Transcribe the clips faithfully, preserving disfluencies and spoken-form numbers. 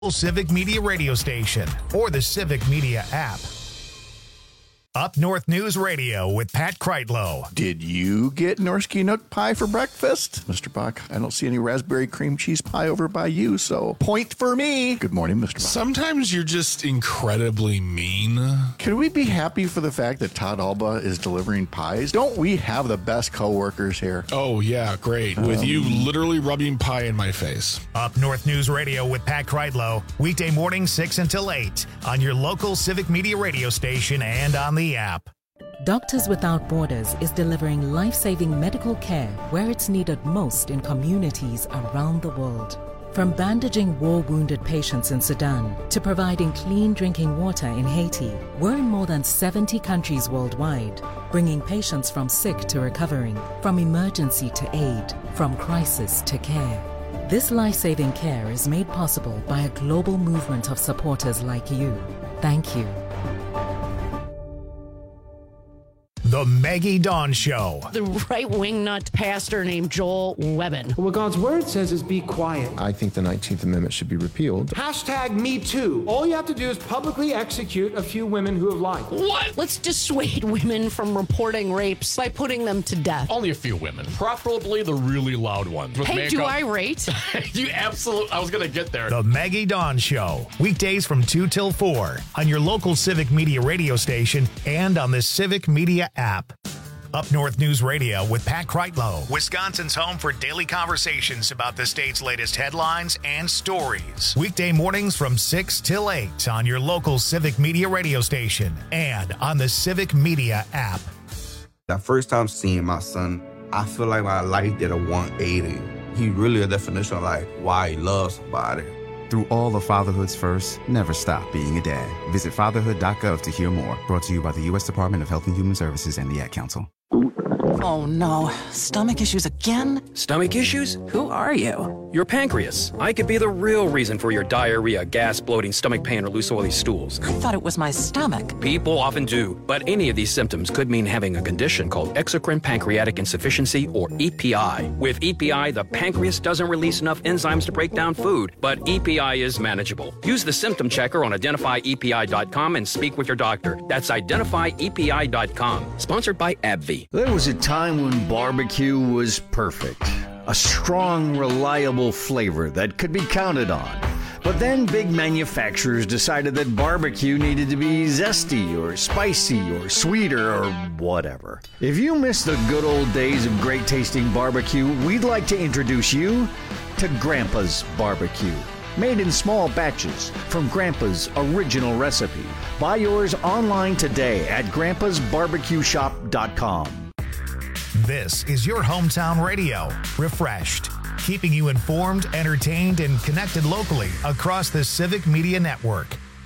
Civic Media radio station or the Civic Media app. Up North News Radio with Pat Kreitlow. Did you get Norski Nook pie for breakfast? Mister Buck, I don't see any raspberry cream cheese pie over by you, so point for me. Good morning, Mister Buck. Sometimes you're just incredibly mean. Can we be happy for the fact that Todd Alba is delivering pies? Don't we have the best coworkers here? Oh, yeah, great. Um, With you literally rubbing pie in my face. Up North News Radio with Pat Kreitlow. Weekday morning six until eight on your local Civic Media radio station and on the app. Doctors Without Borders is delivering life-saving medical care where it's needed most in communities around the world. From bandaging war-wounded patients in Sudan to providing clean drinking water in Haiti, we're in more than seventy countries worldwide, bringing patients from sick to recovering, from emergency to aid, from crisis to care. This life-saving care is made possible by a global movement of supporters like you. Thank you. The Maggie Dawn Show. The right-wing nut pastor named Joel Webbin. What God's word says is be quiet. I think the nineteenth Amendment should be repealed. Hashtag me too. All you have to do is publicly execute a few women who have lied. What? Let's dissuade women from reporting rapes by putting them to death. Only a few women, preferably the really loud ones. With hey, makeup. do I rate? You absolutely, I was going to get there. The Maggie Dawn Show. Weekdays from two till four on your local Civic Media radio station and on the Civic Media app. Up North News Radio with Pat Kreitlow, Wisconsin's home for daily conversations about the state's latest headlines and stories. Weekday mornings from six till eight on your local Civic Media radio station and on the Civic Media app. The first time seeing my son, I feel like my life did a one eighty. He really a definition of like why he loves somebody. Through all the fatherhoods first, never stop being a dad. Visit fatherhood dot gov to hear more. Brought to you by the U S Department of Health and Human Services and the Ad Council. Oh no, stomach issues again? Stomach issues? Who are you? Your pancreas. I could be the real reason for your diarrhea, gas, bloating, stomach pain, or loose oily stools. I thought it was my stomach. People often do, but any of these symptoms could mean having a condition called exocrine pancreatic insufficiency, or E P I. With E P I, the pancreas doesn't release enough enzymes to break down food, but E P I is manageable. Use the symptom checker on identify E P I dot com and speak with your doctor. That's identify E P I dot com. Sponsored by AbbVie. There was a time when barbecue was perfect. A strong, reliable flavor that could be counted on. But then big manufacturers decided that barbecue needed to be zesty or spicy or sweeter or whatever. If you miss the good old days of great tasting barbecue, we'd like to introduce you to Grandpa's Barbecue. Made in small batches from Grandpa's original recipe. Buy yours online today at grandpas barbecue shop dot com. This is your hometown radio, refreshed, keeping you informed, entertained, and connected locally across the Civic Media Network.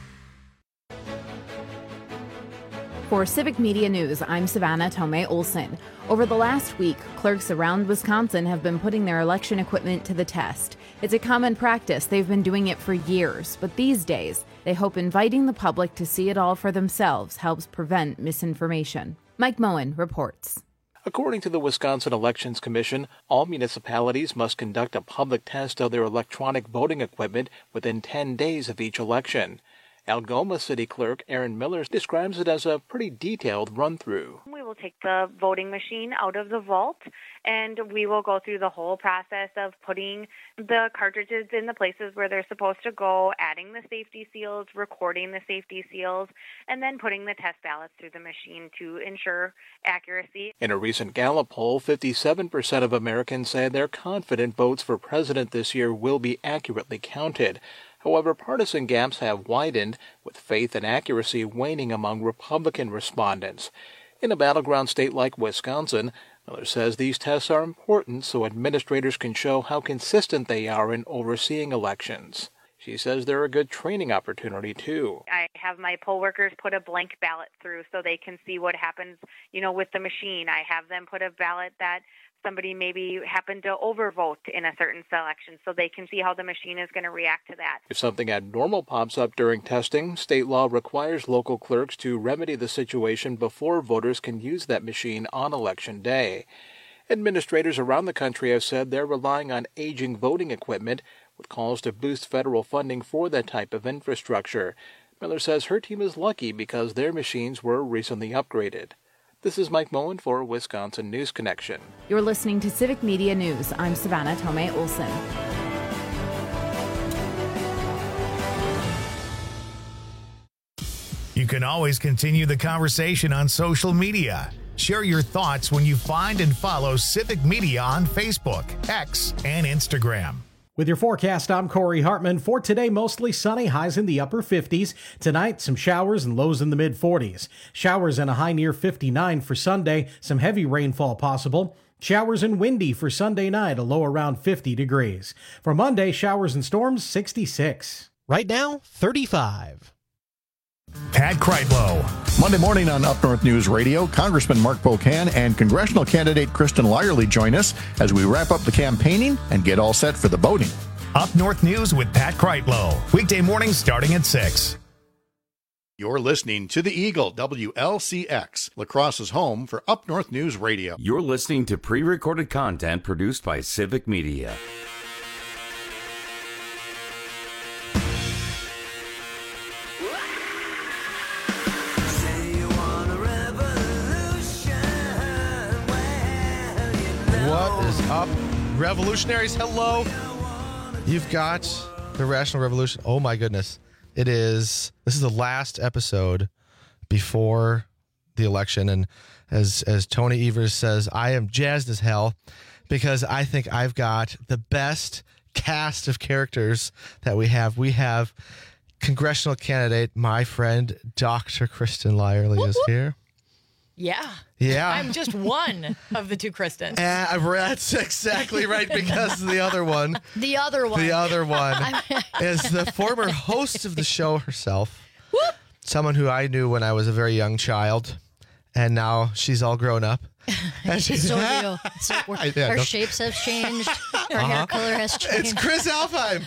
For Civic Media News, I'm Savannah Tomei Olson. Over the last week, clerks around Wisconsin have been putting their election equipment to the test. It's a common practice. They've been doing it for years, but these days, they hope inviting the public to see it all for themselves helps prevent misinformation. Mike Moen reports. According to the Wisconsin Elections Commission, all municipalities must conduct a public test of their electronic voting equipment within ten days of each election. Algoma City Clerk Erin Miller describes it as a pretty detailed run-through. We will take the voting machine out of the vault, and we will go through the whole process of putting the cartridges in the places where they're supposed to go, adding the safety seals, recording the safety seals, and then putting the test ballots through the machine to ensure accuracy. In a recent Gallup poll, fifty-seven percent of Americans said they're confident votes for president this year will be accurately counted. However, partisan gaps have widened, with faith and accuracy waning among Republican respondents. In a battleground state like Wisconsin, Miller says these tests are important so administrators can show how consistent they are in overseeing elections. She says they're a good training opportunity, too. I have my poll workers put a blank ballot through so they can see what happens, you know, with the machine. I have them put a ballot that somebody maybe happened to overvote in a certain selection so they can see how the machine is going to react to that. If something abnormal pops up during testing, state law requires local clerks to remedy the situation before voters can use that machine on Election Day. Administrators around the country have said they're relying on aging voting equipment, with calls to boost federal funding for that type of infrastructure. Miller says her team is lucky because their machines were recently upgraded. This is Mike Moen for Wisconsin News Connection. You're listening to Civic Media News. I'm Savannah Tomei Olson. You can always continue the conversation on social media. Share your thoughts when you find and follow Civic Media on Facebook, X, and Instagram. With your forecast, I'm Corey Hartman. For today, mostly sunny, highs in the upper fifties. Tonight, some showers and lows in the mid forties. Showers and a high near fifty-nine for Sunday. Some heavy rainfall possible. Showers and windy for Sunday night, a low around fifty degrees. For Monday, showers and storms, sixty-six. Right now, thirty-five. Pat Kreitlow. Monday morning on Up North News Radio, Congressman Mark Pocan and congressional candidate Kristen Lyerly join us as we wrap up the campaigning and get all set for the voting. Up North News with Pat Kreitlow. Weekday mornings starting at six. You're listening to the Eagle, W L C X, La Crosse's home for Up North News Radio. You're listening to pre-recorded content produced by Civic Media. What is up, revolutionaries? Hello. You've got the Rational Revolution. Oh my goodness. It is, this is the last episode before the election. And as, as Tony Evers says, I am jazzed as hell because I think I've got the best cast of characters that we have. We have congressional candidate, my friend, Doctor Kristen Lyerly is here. Yeah. Yeah. I'm just one of the two Kristens. Uh, that's exactly right, because the other one. The other one. The other one is the former host of the show herself. Whoop. Someone who I knew when I was a very young child, and now she's all grown up. And she's, so real. So I, yeah, her no. shapes have changed. Her Uh-huh. hair color has changed. It's Chris Alfheim.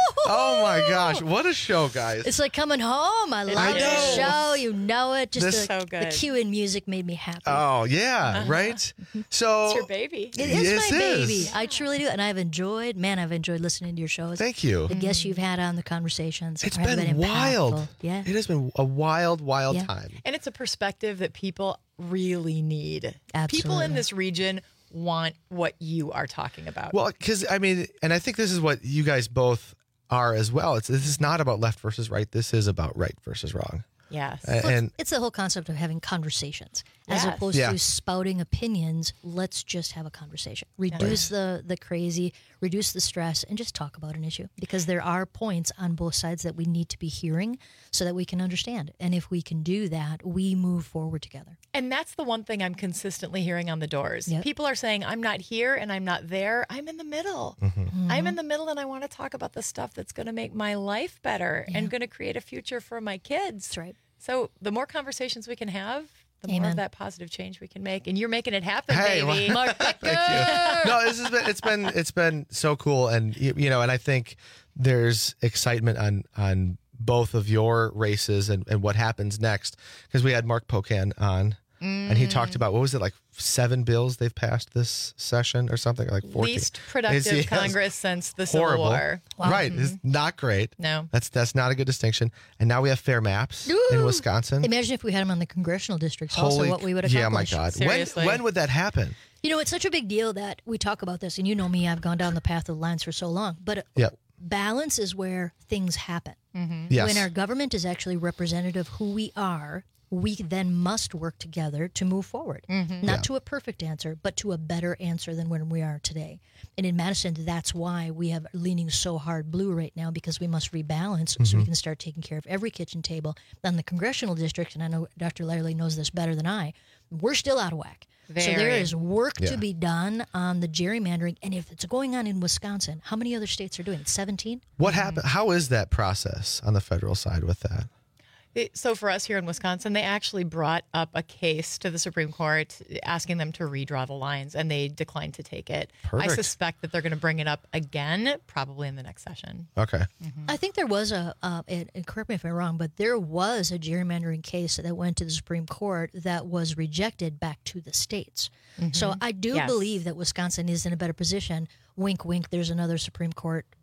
Oh my gosh, what a show, guys! It's like coming home. I love I the know. show. You know it. Just This- the, So the cue and music made me happy. Oh yeah, Uh-huh. right. So It's your baby. It is Yes, my it is. baby. I truly do. And I've enjoyed, man, I've enjoyed listening to your shows. Thank you. The guests you've had on, the conversations. It's have been wild. impactful. Yeah. It has been a wild, wild Yeah. time. And it's a perspective that people really need. People Absolutely. in this region want what you are talking about. Well, because I mean, and I think this is what you guys both are as well. It's this is not about left versus right. This is about right versus wrong. Yes. A- Well, and it's, it's the whole concept of having conversations as Yes. opposed Yeah. to spouting opinions. Let's just have a conversation. Reduce the, the crazy, reduce the stress, and just talk about an issue. Because there are points on both sides that we need to be hearing so that we can understand. And if we can do that, we move forward together. And that's the one thing I'm consistently hearing on the doors. Yep. People are saying, I'm not here and I'm not there. I'm in the middle. Mm-hmm. I'm in the middle and I want to talk about the stuff that's going to make my life better and going to create a future for my kids. That's right. So the more conversations we can have, the more Amen. of that positive change we can make. And you're making it happen, Hey, baby. well- Mark Thank you. No, this has been it's been it's been so cool, and you, you know, and I think there's excitement on on both of your races and, and what happens next, because we had Mark Pocan on, and he talked about, what was it, like seven bills they've passed this session or something, like fourteen. Least productive It's- yes. Congress since the Horrible. Civil War. Right, it's not great. No. That's that's not a good distinction. And now we have fair maps in Ooh. Wisconsin. Imagine if we had them on the congressional districts also, Holy, what we would yeah, my accomplish. God. Seriously. When when would that happen? You know, it's such a big deal that we talk about this, and you know me, I've gone down the path of lines for so long. But Yep. balance is where things happen. Yes. When our government is actually representative of who we are, we then must work together to move forward. Not Yeah. to a perfect answer, but to a better answer than when we are today. And in Madison, that's why we have leaning so hard blue right now, because we must rebalance so we can start taking care of every kitchen table. On the congressional district, and I know Doctor Lyerly knows this better than I, we're still out of whack. So there Very. is work Yeah. to be done on the gerrymandering. And if it's going on in Wisconsin, how many other states are doing it? seventeen? What happened? How is that process on the federal side with that? It- So for us here in Wisconsin, they actually brought up a case to the Supreme Court asking them to redraw the lines, and they declined to take it. Perfect. I suspect that they're going to bring it up again, probably in the next session. Okay. I think there was a, uh, and, and correct me if I'm wrong, but there was a gerrymandering case that went to the Supreme Court that was rejected back to the states. So I do Yes. believe that Wisconsin is in a better position. Wink, wink, there's another Supreme Court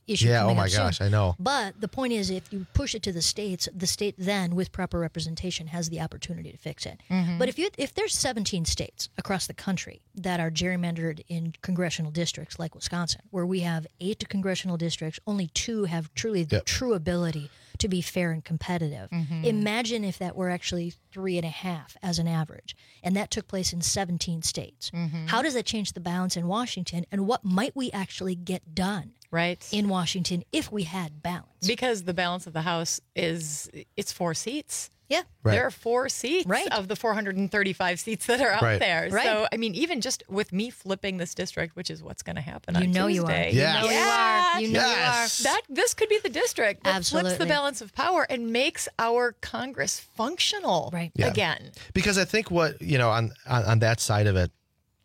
issue. Yeah, coming oh my up soon. gosh, I know. But the point is, if you push it to the states, the state then, with proper representation, has the opportunity to fix it. Mm-hmm. But if you if there's seventeen states across the country that are gerrymandered in congressional districts like Wisconsin, where we have eight congressional districts, only two have truly the Yep. true ability to be fair and competitive. Mm-hmm. Imagine if that were actually three and a half as an average, and that took place in seventeen states. Mm-hmm. How does that change the balance in Washington, and what might we actually get done right in Washington if we had balance? Because the balance of the House is it's four seats. Yeah. Right. There are four seats Right. of the four hundred thirty-five seats that are out Right. there. Right. So, I mean, even just with me flipping this district, which is what's going to happen You on know you are. Tuesday. You Yes. know you are. You know Yes. you are. That this could be the district that flips Absolutely. the balance of power and makes our Congress functional Right. Yeah. again. Because I think what, you know, on, on, on that side of it,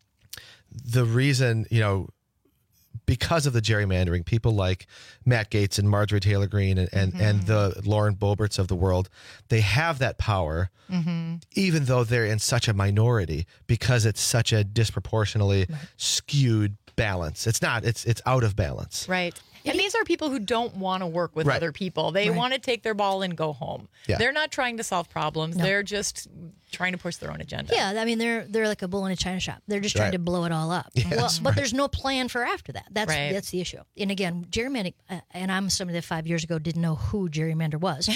the reason, you know, because of the gerrymandering, people like Matt Gaetz and Marjorie Taylor Greene and, and, Mm-hmm. and the Lauren Boeberts of the world, they have that power, Mm-hmm. even though they're in such a minority, because it's such a disproportionately skewed balance. It's not, it's it's out of balance. Right. And these are people who don't want to work with Right. other people. They Right. want to take their ball and go home. Yeah. They're not trying to solve problems. No. They're just trying to push their own agenda. Yeah, I mean they're they're like a bull in a china shop. They're just trying Right. to blow it all up. Yes, well, but right. there's no plan for after that. That's Right. that's the issue. And again, gerrymandering, uh, and I'm somebody that five years ago didn't know who gerrymander was,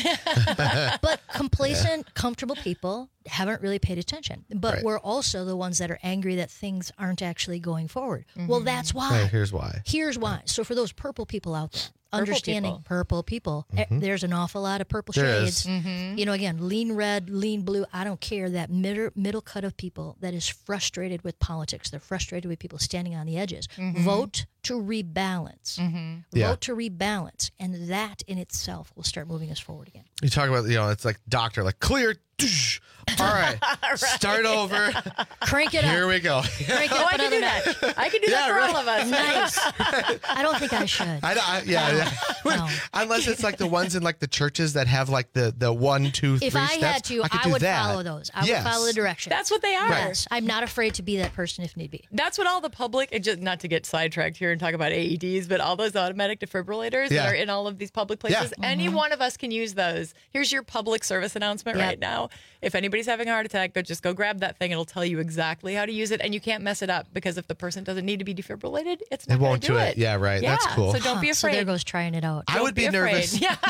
but complacent, comfortable people haven't really paid attention. But Right. we're also the ones that are angry that things aren't actually going forward. Well, that's why. Right, here's why. Here's why. So for those purple people out there, understanding people. purple people, eh, there's an awful lot of purple There shades. is. You know, again, lean red, lean blue. I don't care. That middle middle cut of people that is frustrated with politics. They're frustrated with people standing on the edges. Vote to rebalance. Yeah. Vote to rebalance, and that in itself will start moving us forward again. You talk about, you know, it's like doctor, like clear. All right, start over. Crank it Here up. we go. Crank it Oh, up I can another do notch. that. I can do Yeah, that for right. all of us. Nice. I don't think I should. I, I, yeah, yeah. No. Unless it's like the ones in like the churches that have like the the one, two, three If I steps. had to, I, could I, do would that. follow those. I Yes. would follow the direction. That's what they are. Yes, I'm not afraid to be that person if need be. That's what all the public, and just not to get sidetracked here and talk about A E Ds, but all those automatic defibrillators Yeah. that are in all of these public places, Yeah. any one of us can use those. Here's your public service announcement Yep. right now. If anybody's having a heart attack, go just go grab that thing. It'll tell you exactly how to use it, and you can't mess it up because if the person doesn't need to be defibrillated, it's not It gonna won't do it. Yeah, right. That's cool. So don't be Huh, So afraid. there goes trying it out. I would be, be afraid. nervous. Yeah.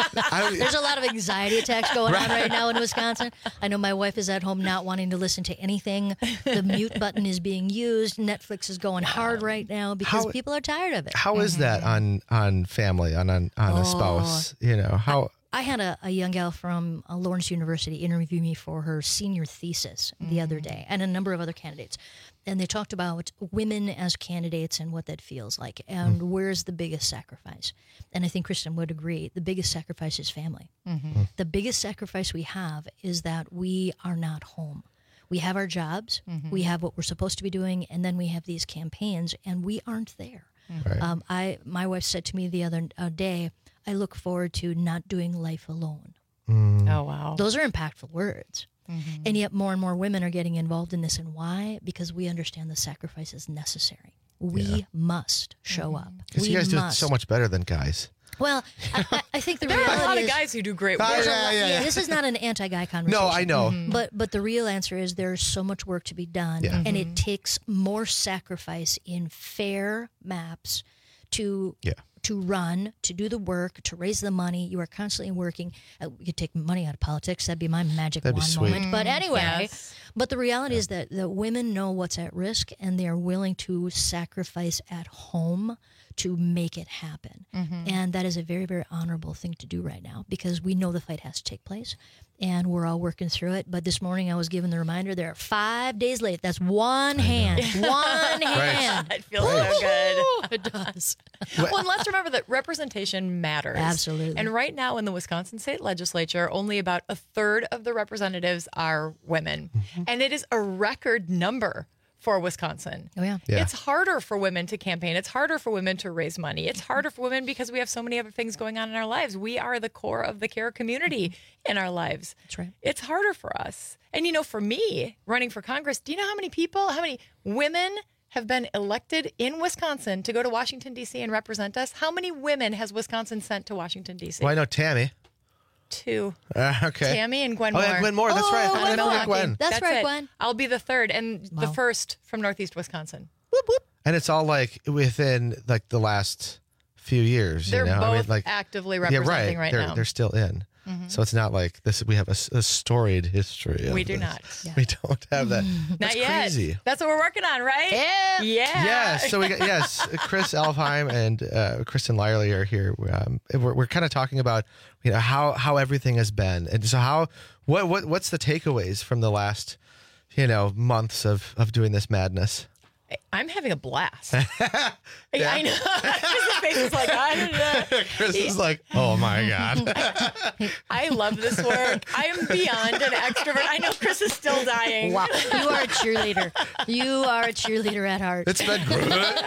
I would- There's a lot of anxiety attacks going on right now in Wisconsin. I know my wife is at home not wanting to listen to anything. The mute button is being used. Netflix is going hard right now because How- people are tired of it. How is that on on family on on, on Oh. a spouse? You know how. I had a, a young gal from uh, Lawrence University interview me for her senior thesis the other day, and a number of other candidates. And they talked about women as candidates and what that feels like, and where's the biggest sacrifice. And I think Kristen would agree, the biggest sacrifice is family. The biggest sacrifice we have is that we are not home. We have our jobs, we have what we're supposed to be doing, and then we have these campaigns, and we aren't there. Right. Um, I my wife said to me the other uh, day, I look forward to not doing life alone. Oh, wow. Those are impactful words. And yet more and more women are getting involved in this. And why? Because we understand the sacrifice is necessary. We Yeah. must show up. Because We you guys do it must. so much better than guys. Well, I, I, I think the There are reality a lot of is, guys who do great Ah, work. there's a yeah, lot- yeah, yeah. this is not an anti-guy conversation. No, I know. But but the real answer is there's so much work to be done, Yeah. and it takes more sacrifice in fair maps to Yeah. to run, to do the work, to raise the money. You are constantly working. Uh, we could take money out of politics. That'd be my magic That'd be wand sweet. moment. But anyway, Yes. but the reality is that the women know what's at risk, and they are willing to sacrifice at home to make it happen. And that is a very, very honorable thing to do right now because we know the fight has to take place and we're all working through it. But this morning I was given the reminder there are five days late. That's one hand. One hand. It feels so good. It does. Well, and let's remember that representation matters. Absolutely. And right now in the Wisconsin State Legislature, only about a third of the representatives are women. And it is a record number for Wisconsin. Oh, yeah. Yeah. It's harder for women to campaign. It's harder for women to raise money. It's harder for women because we have so many other things going on in our lives. We are the core of the care community in our lives. That's right. It's harder for us. And, you know, for me, running for Congress, do you know how many people, how many women have been elected in Wisconsin to go to Washington, D C and represent us. How many women has Wisconsin sent to Washington, D C? Well, I know Tammy. Two. Uh, okay. Tammy and Gwen oh, Moore. Yeah, Gwen Moore. That's oh, right. Gwen I Moore. forget Gwen. That's, That's right, it. Gwen. I'll be the third and Wow. the first from Northeast Wisconsin. And it's all like within like the last few years. They're you know? both I mean, like, actively yeah, representing right. right they're, now. They're still in. Mhm. So it's not like this. We have a, a storied history. Of We do this. not. We don't have that. Not That's yet. crazy. That's what we're working on, right? Yeah. Yeah. Yeah, so we got, yes, Chris Elfheim and uh, Kristen Lyerly are here. Um, we're we're kind of talking about you know how how everything has been, and so how what what what's the takeaways from the last you know months of of doing this madness. I'm having a blast. I, I know. Chris's face is like, I don't know. Chris is like, oh my God. I love this work. I am beyond an extrovert. I know Chris is still dying. Wow. You are a cheerleader. You are a cheerleader at heart. It's been good.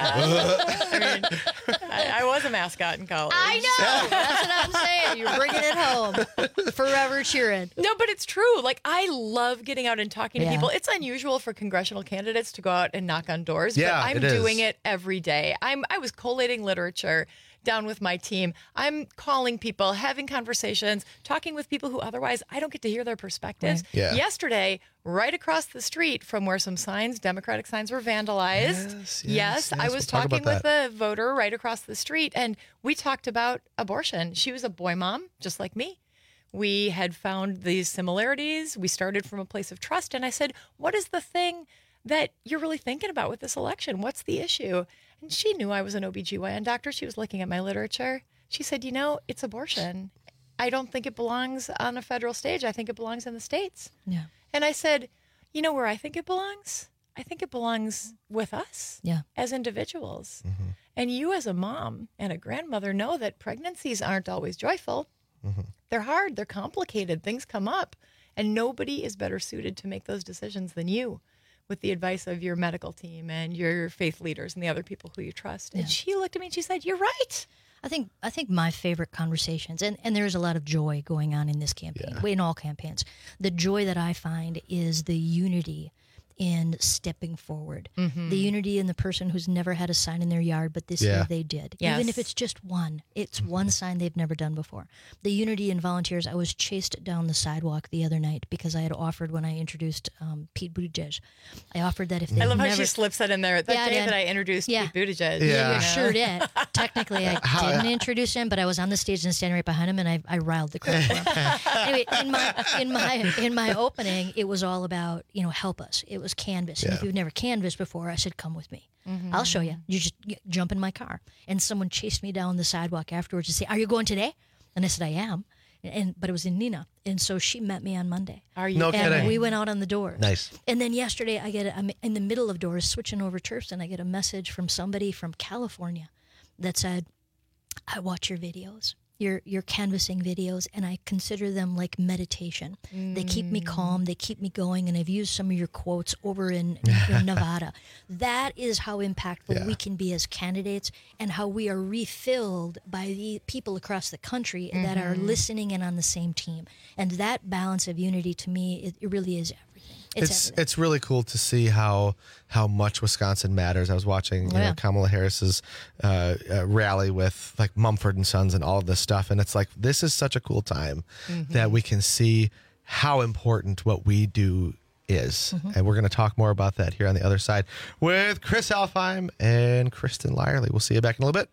I mean, I, I was a mascot in college. I know. That's what I'm saying. You're bringing it home. Forever cheering. No, but it's true. Like, I love getting out and talking to Yeah. people. It's unusual for congressional candidates to go out and knock on doors, Yeah, but I'm it is. doing it every day. I'm I was collating literature down with my team. I'm calling people, having conversations, talking with people who otherwise I don't get to hear their perspectives. Right. Yeah. Yesterday, right across the street from where some signs, Democratic signs, were vandalized. Yes, yes, yes, I yes. was We'll talk talking about with a voter right across the street, and we talked about abortion. She was a boy mom, just like me. We had found these similarities. We started from a place of trust. And I said, what is the thing that you're really thinking about with this election? What's the issue? And she knew I was an O B G Y N doctor. She was looking at my literature. She said, you know, it's abortion. I don't think it belongs on a federal stage. I think it belongs in the states. Yeah. And I said, you know where I think it belongs? I think it belongs with us Yeah. as individuals. Mm-hmm. And you as a mom and a grandmother know that pregnancies aren't always joyful. Mm-hmm. They're hard. They're complicated. Things come up. And nobody is better suited to make those decisions than you, with the advice of your medical team and your faith leaders and the other people who you trust. Yeah. And she looked at me and she said, you're right. I think I think my favorite conversations, and, and there's a lot of joy going on in this campaign, in all campaigns. The joy that I find is the unity in stepping forward. Mhm. The unity in the person who's never had a sign in their yard, but this Yeah. year they did. Yes. Even if it's just one. It's one sign they've never done before. The unity in volunteers. I was chased down the sidewalk the other night because I had offered when I introduced um, Pete Buttigieg. I offered that if they I love never... how she slips that in there. That Yeah, I day did. that I introduced Yeah. Pete Buttigieg. Yeah, Yeah. you sure did. Technically, I How- didn't introduce him, but I was on the stage and standing right behind him, and I, I riled the crowd for him. Anyway, in my in my in my opening, it was all about you know help us. It was canvas, and Yeah. if you've never canvassed before, I said come with me. I'll show you. You just y- jump in my car. And someone chased me down the sidewalk afterwards to say, "Are you going today?" And I said, "I am." And but it was in Nina, and so she met me on Monday. Are you No and kidding. we went out on the doors. Nice. And then yesterday, I get a, I'm in the middle of doors, switching over turfs, and I get a message from somebody from California that said, "I watch your videos, your your canvassing videos, and I consider them like meditation. They keep me calm, they keep me going, and I've used some of your quotes over in, in Nevada." That is how impactful Yeah. we can be as candidates, and how we are refilled by the people across the country that are listening and on the same team. And that balance of unity, to me, it, it really is everything. It's, It's everything. it's really cool to see how how much Wisconsin matters. I was watching you Yeah. know, Kamala Harris's uh, uh, rally with like Mumford and Sons and all of this stuff, and it's like this is such a cool time that we can see how important what we do is, and we're going to talk more about that here on the other side with Chris Elfheim and Kristen Lyerly. We'll see you back in a little bit.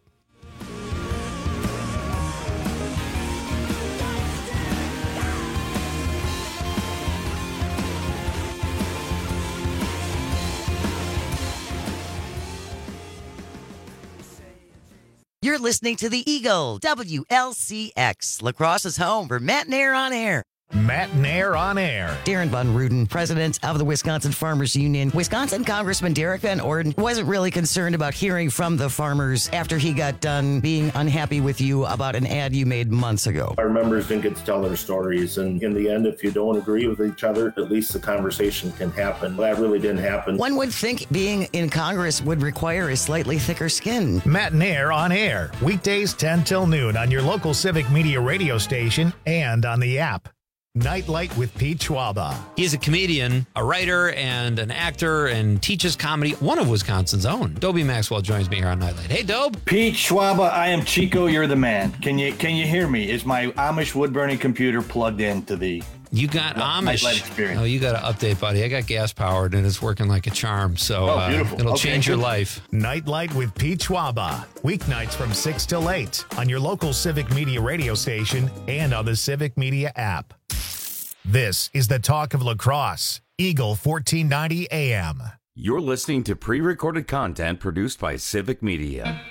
You're listening to The Eagle, W L C X, La Crosse's home for Matt Nair on Air. Matt Nair on Air. Darren Von Ruden, president of the Wisconsin Farmers Union. Wisconsin Congressman Derek Van Orden wasn't really concerned about hearing from the farmers after he got done being unhappy with you about an ad you made months ago. Our members didn't get to tell their stories, and in the end, if you don't agree with each other, at least the conversation can happen. That really didn't happen. One would think being in Congress would require a slightly thicker skin. Matt Nair on Air. Weekdays ten till noon on your local Civic Media radio station and on the app. Nightlight with Pete Schwaba. He is a comedian, a writer, and an actor, and teaches comedy. One of Wisconsin's own. Dobie Maxwell joins me here on Nightlight. Hey, Dobe. Pete Schwaba, I am Chico. You're the man. Can you can you hear me? Is my Amish wood burning computer plugged into the? You got Nightlight Amish. experience? Oh, you got to update, buddy. I got gas powered, and it's working like a charm. So Oh, uh, beautiful. it'll Okay, change your good. life. Nightlight with Pete Schwaba. Weeknights from six till eight on your local Civic Media radio station and on the Civic Media app. This is the talk of lacrosse. Eagle fourteen ninety A M. You're listening to pre-recorded content produced by Civic Media.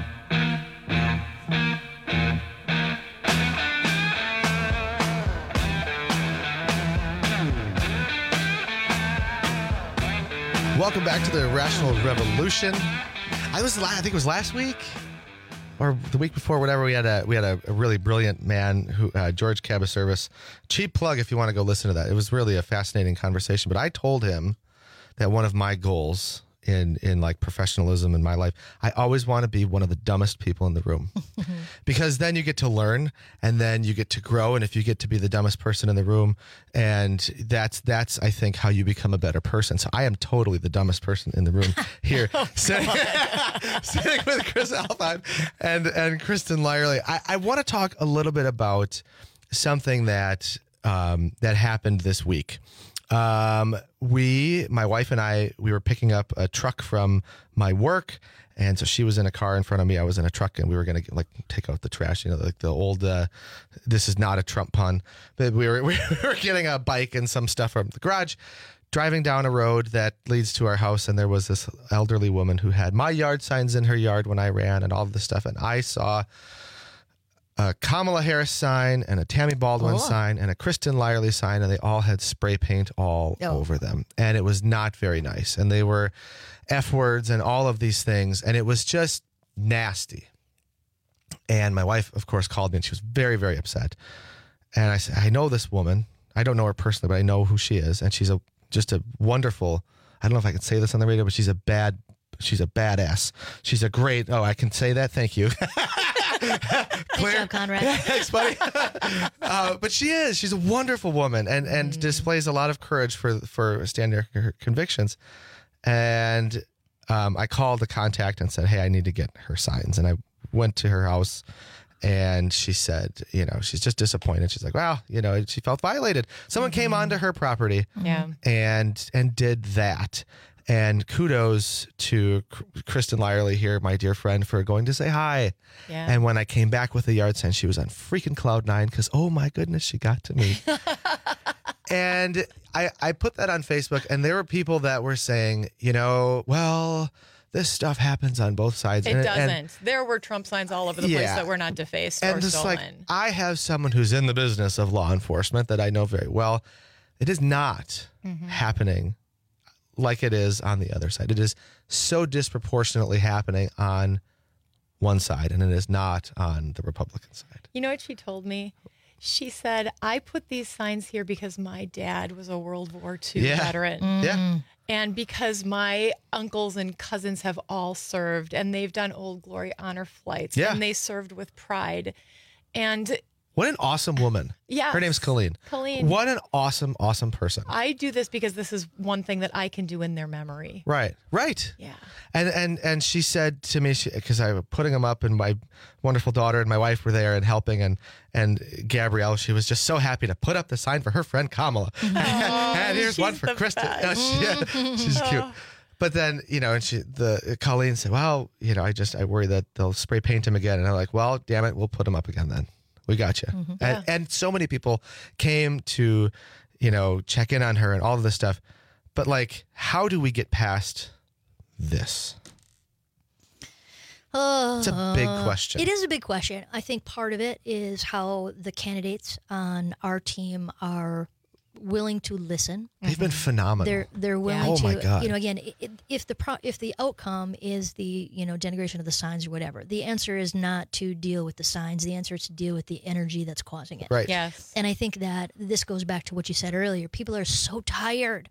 Welcome back to the Rational Revolution. I was, I think it was last week or the week before, whatever. We had a we had a, a really brilliant man who uh, George Cabaservice. Cheap plug if you want to go listen to that. It was really a fascinating conversation. But I told him that one of my goals in in like professionalism in my life, I always want to be one of the dumbest people in the room, because then you get to learn and then you get to grow. And if you get to be the dumbest person in the room, and that's that's I think how you become a better person. So I am totally the dumbest person in the room here, oh, sitting, sitting with Chris Alpine and and Kristen Lyerly. I, I want to talk a little bit about something that um, that happened this week. Um, we, my wife and I, we were picking up a truck from my work. And so she was in a car in front of me. I was in a truck, and we were going to like take out the trash, you know, like the old, uh, this is not a Trump pun, but we were, we were getting a bike and some stuff from the garage, driving down a road that leads to our house. And there was this elderly woman who had my yard signs in her yard when I ran and all of this stuff. And I saw a Kamala Harris sign and a Tammy Baldwin Oh. sign and a Kristen Lyerly sign, and they all had spray paint all Oh. over them. And it was not very nice. And they were F words and all of these things. And it was just nasty. And my wife, of course, called me, and she was very, very upset. And I said, I know this woman. I don't know her personally, but I know who she is. And she's a just a wonderful, I don't know if I can say this on the radio, but she's a bad, she's a badass. She's a great, oh, I can say that. Thank you. Good job, Conrad. Thanks, buddy. uh, but she is. She's a wonderful woman, and and mm. displays a lot of courage for for standing her, her convictions. And um, I called the contact and said, "Hey, I need to get her signs." And I went to her house, and she said, "You know, she's just disappointed." She's like, "Well, you know, she felt violated. Someone mm-hmm. came onto her property, yeah, and and did that." And kudos to Kristen Lyerly here, my dear friend, for going to say hi. Yeah. And when I came back with the yard sign, she was on freaking cloud nine because, oh my goodness, she got to me. And I, I put that on Facebook, and there were people that were saying, you know, well, this stuff happens on both sides. It and, doesn't. And, there were Trump signs all over the Yeah. place that were not defaced and or just stolen. like, I have someone who's in the business of law enforcement that I know very well. It is not Mhm. happening like it is on the other side. It is so disproportionately happening on one side, and it is not on the Republican side. You know what she told me? She said, I put these signs here because my dad was a World War Two Yeah. veteran. Mm. Yeah. And because my uncles and cousins have all served, and they've done Old Glory honor flights, Yeah. and they served with pride. And What an awesome woman. Yes. Her name's Colleen. Colleen. What an awesome, awesome person. I do this because this is one thing that I can do in their memory. Right. Right. Yeah. And and and she said to me, because I was putting them up, and my wonderful daughter and my wife were there and helping, and and Gabrielle, she was just so happy to put up the sign for her friend Kamala. and here's one for Kristen. Oh, she- yeah, she's cute. But then, you know, and she, the Colleen said, well, you know, I just, I worry that they'll spray paint him again. And I'm like, well, damn it, we'll put him up again then. We got you. Mm-hmm. And, and so many people came to, you know, check in on her and all of this stuff. But like, how do we get past this? Uh, It's a big question. It is a big question. I think part of it is how the candidates on our team are willing to listen. They've been phenomenal. They're they're willing Oh to, my God. you know, again, i- if the pro, if the outcome is the, you know, denigration of the signs or whatever, the answer is not to deal with the signs. The answer is to deal with the energy that's causing it. Right. Yes. And I think that this goes back to what you said earlier. People are so tired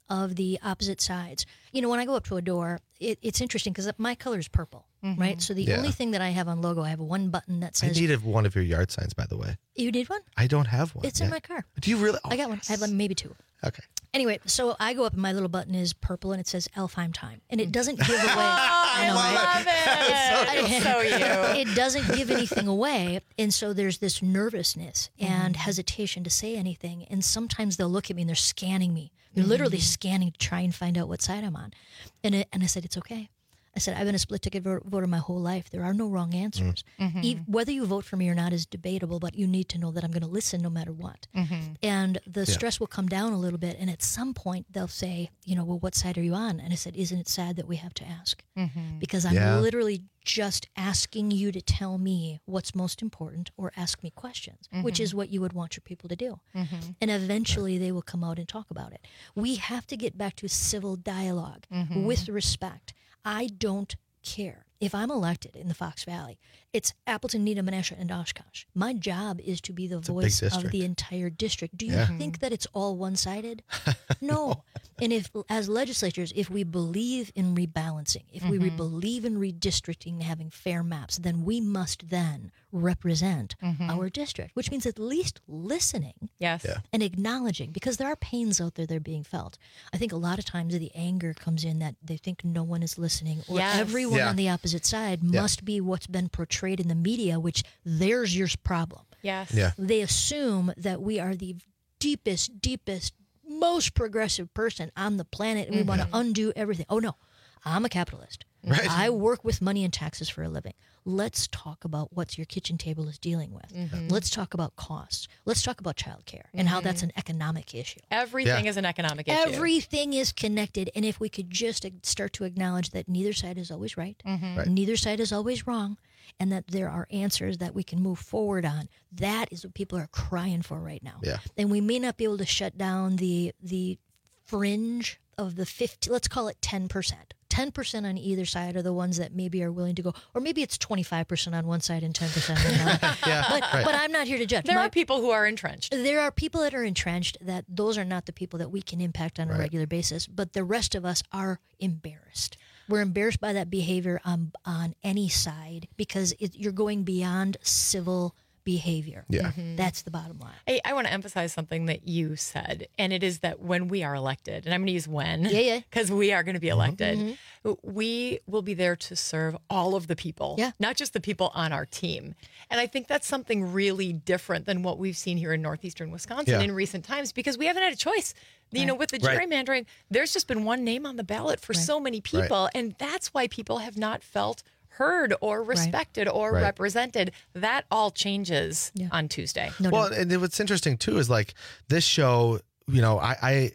of the opposite sides. You know, when I go up to a door, it, it's interesting because my color is purple, mm-hmm. right? So the Yeah. only thing that I have on logo, I have one button that I says. needed one of your yard signs, by the way. You need one? I don't have one. It's yet. in my car. Do you really? Oh, I got one. I have like maybe two. Okay. Anyway, so I go up and my little button is purple and it says Elfheim Time. And it doesn't give away. I know, love right? it. It's so you. It doesn't give anything away. And so there's this nervousness and Mm-hmm. hesitation to say anything. And sometimes they'll look at me and they're scanning me. They're literally scanning to try and find out what side I'm on. And, it, and I said, it's okay. I said, I've been a split ticket vo- voter my whole life. There are no wrong answers. Mm-hmm. E- whether you vote for me or not is debatable, but you need to know that I'm going to listen no matter what. Mm-hmm. And the Yeah. stress will come down a little bit. And at some point, they'll say, you know, well, what side are you on? And I said, isn't it sad that we have to ask? Mm-hmm. Because I'm Yeah. literally just asking you to tell me what's most important or ask me questions, which Mhm. is what you would want your people to do. Mhm. And eventually they will come out and talk about it. We have to get back to civil dialogue Mhm. with respect. I don't care. If I'm elected in the Fox Valley, it's Appleton, Needham, Menasha, and Oshkosh. My job is to be the a big voice of district. the entire district. Do you Yeah. think that it's all one-sided? No. And if, as legislatures, if we believe in rebalancing, if we re- Mhm. believe in redistricting, having fair maps, then we must then represent Mhm. our district, which means at least listening Yes. Yeah. and acknowledging, because there are pains out there that are being felt. I think a lot of times the anger comes in that they think no one is listening, or Yes. everyone Yeah. on the opposite side Yeah. must be what's been portrayed in the media, which there's your problem. Yes. Yeah. They assume that we are the deepest, deepest, most progressive person on the planet, and we want to undo everything. Oh, no, I'm a capitalist. Right. I work with money and taxes for a living. Let's talk about what your kitchen table is dealing with. Mhm. Let's talk about costs. Let's talk about childcare and how that's an economic issue. Everything Yeah. is an economic issue. Everything is connected. And if we could just start to acknowledge that neither side is always right, Mhm. Right. neither side is always wrong, and that there are answers that we can move forward on, that is what people are crying for right now. Yeah. And we may not be able to shut down the the fringe of the fifty, let's call it ten percent. ten percent on either side are the ones that maybe are willing to go, or maybe it's twenty-five percent on one side and ten percent on the other. Yeah. But, right. but I'm not here to judge. There My- are people who are entrenched. there are people that are entrenched that those are not the people that we can impact on a Right. regular basis, but the rest of us are embarrassed. We're embarrassed by that behavior on on any side because it, you're going beyond civil behavior. Yeah. That's the bottom line. Hey, I want to emphasize something that you said, and it is that when we are elected, and I'm going to use when, Yeah, yeah. because we are going to be elected, Mhm. we will be there to serve all of the people, Yeah. not just the people on our team. And I think that's something really different than what we've seen here in northeastern Wisconsin Yeah. in recent times, because we haven't had a choice. You know, with the Right. gerrymandering, there's just been one name on the ballot for so many people, and that's why people have not felt heard or respected or Right. represented. That all changes Yeah. on Tuesday. No Well, doubt. and then what's interesting too is like this show. You know, I, I,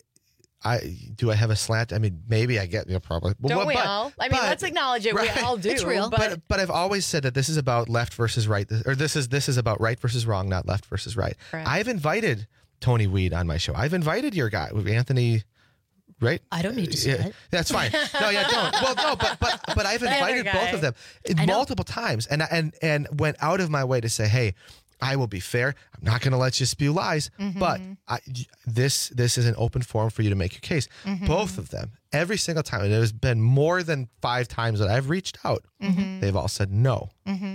I do I have a slant? I mean, maybe I get you know, probably. Don't But- we but- all? I mean, but- let's acknowledge it. Right. We all do. It's real. But, But but I've always said that this is about left versus right, or this is this is about right versus wrong, not left versus right. Correct. I've invited Tony Weed on my show. I've invited your guy with Anthony. Right? I don't need to say Yeah, that. that's fine. No, yeah, don't. Well, no, but but but I've The other invited both guy. of them I know. multiple times, and and and went out of my way to say, hey, I will be fair. I'm not going to let you spew lies, but I, this this is an open forum for you to make your case. Both of them, every single time, and there's been more than five times that I've reached out. They've all said no.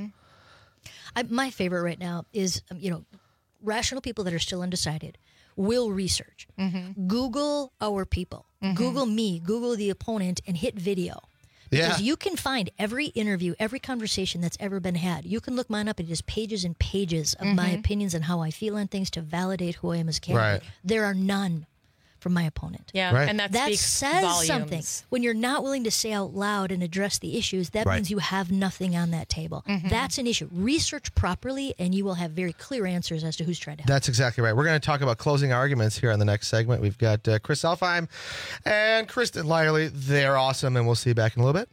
I, my favorite right now is, um, you know, rational people that are still undecided will research. Google our people. Google me. Google the opponent and hit video. Because Yeah. you can find every interview, every conversation that's ever been had. You can look mine up. It is pages and pages of my opinions and how I feel on things to validate who I am as a candidate. Right. There are none from my opponent. yeah, Right. and that, That speaks says volumes. something. When you're not willing to say out loud and address the issues, that Right. means you have nothing on that table. That's an issue. Research properly, and you will have very clear answers as to who's trying to help. That's exactly right. We're going to talk about closing arguments here on the next segment. We've got uh, Chris Elfheim and Kristen Lyerly. They're awesome, and we'll see you back in a little bit.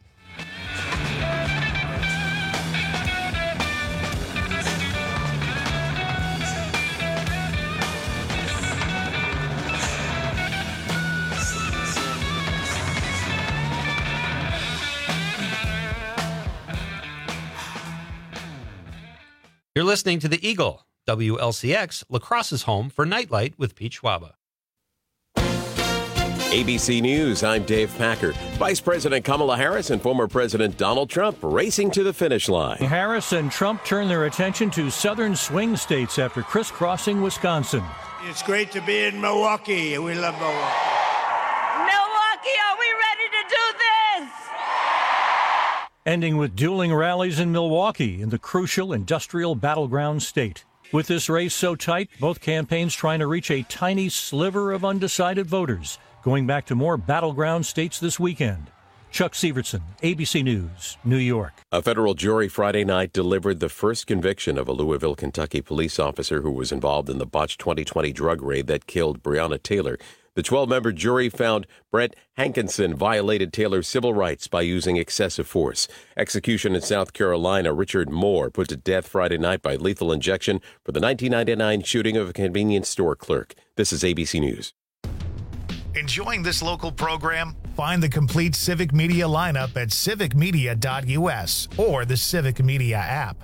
You're listening to The Eagle, W L C X, La Crosse's home for Nightlight with Pete Schwaba. A B C News, I'm Dave Packer. Vice President Kamala Harris and former President Donald Trump racing to the finish line. Harris and Trump turn their attention to southern swing states after crisscrossing Wisconsin. It's great to be in Milwaukee. We love Milwaukee. Milwaukee, are we ready to do this? Ending with dueling rallies in Milwaukee, in the crucial industrial battleground state. With this race so tight, both campaigns trying to reach a tiny sliver of undecided voters, going back to more battleground states this weekend. Chuck Severson, A B C News, New York. A federal jury Friday night delivered the first conviction of a Louisville, Kentucky police officer who was involved in the botched twenty twenty drug raid that killed Breonna Taylor. The twelve-member jury found Brett Hankinson violated Taylor's civil rights by using excessive force. Execution in South Carolina, Richard Moore put to death Friday night by lethal injection for the nineteen ninety-nine shooting of a convenience store clerk. This is A B C News. Enjoying this local program? Find the complete Civic Media lineup at civic media dot u s or the Civic Media app.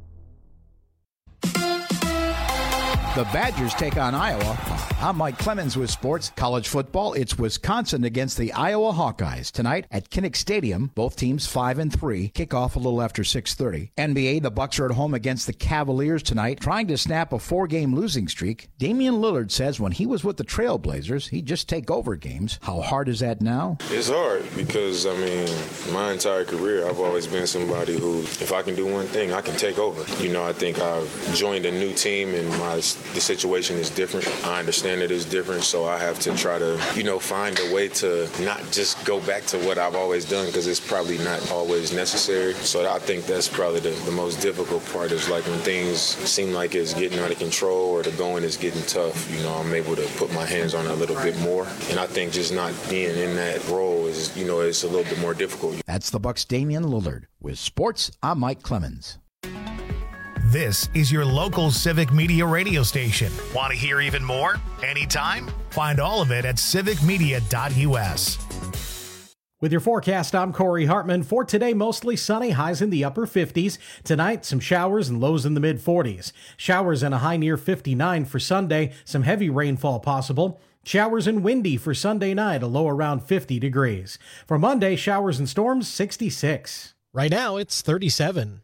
The Badgers take on Iowa. I'm Mike Clemens with sports. College football, it's Wisconsin against the Iowa Hawkeyes tonight at Kinnick Stadium. Both teams five and three. Kickoff a little after six thirty. N B A, the Bucks are at home against the Cavaliers tonight, trying to snap a four-game losing streak. Damian Lillard says when he was with the Trailblazers, he'd just take over games. How hard is that now? It's hard because, I mean, my entire career, I've always been somebody who, if I can do one thing, I can take over. You know, I think I've joined a new team and my the situation is different. I understand it is different, so I have to try to, you know, find a way to not just go back to what I've always done because it's probably not always necessary. So I think that's probably the, the most difficult part is like when things seem like it's getting out of control or the going is getting tough, you know, I'm able to put my hands on it a little bit more. And I think just not being in that role is, you know, it's a little bit more difficult. That's the Bucks' Damian Lillard. With sports, I'm Mike Clemens. This is your local Civic Media radio station. Want to hear even more? Anytime? Find all of it at civic media dot u s. With your forecast, I'm Corey Hartman. For today, mostly sunny, highs in the upper fifties. Tonight, some showers and lows in the mid forties. Showers and a high near fifty-nine for Sunday. Some heavy rainfall possible. Showers and windy for Sunday night, a low around fifty degrees. For Monday, showers and storms, sixty-six. Right now, it's thirty-seven.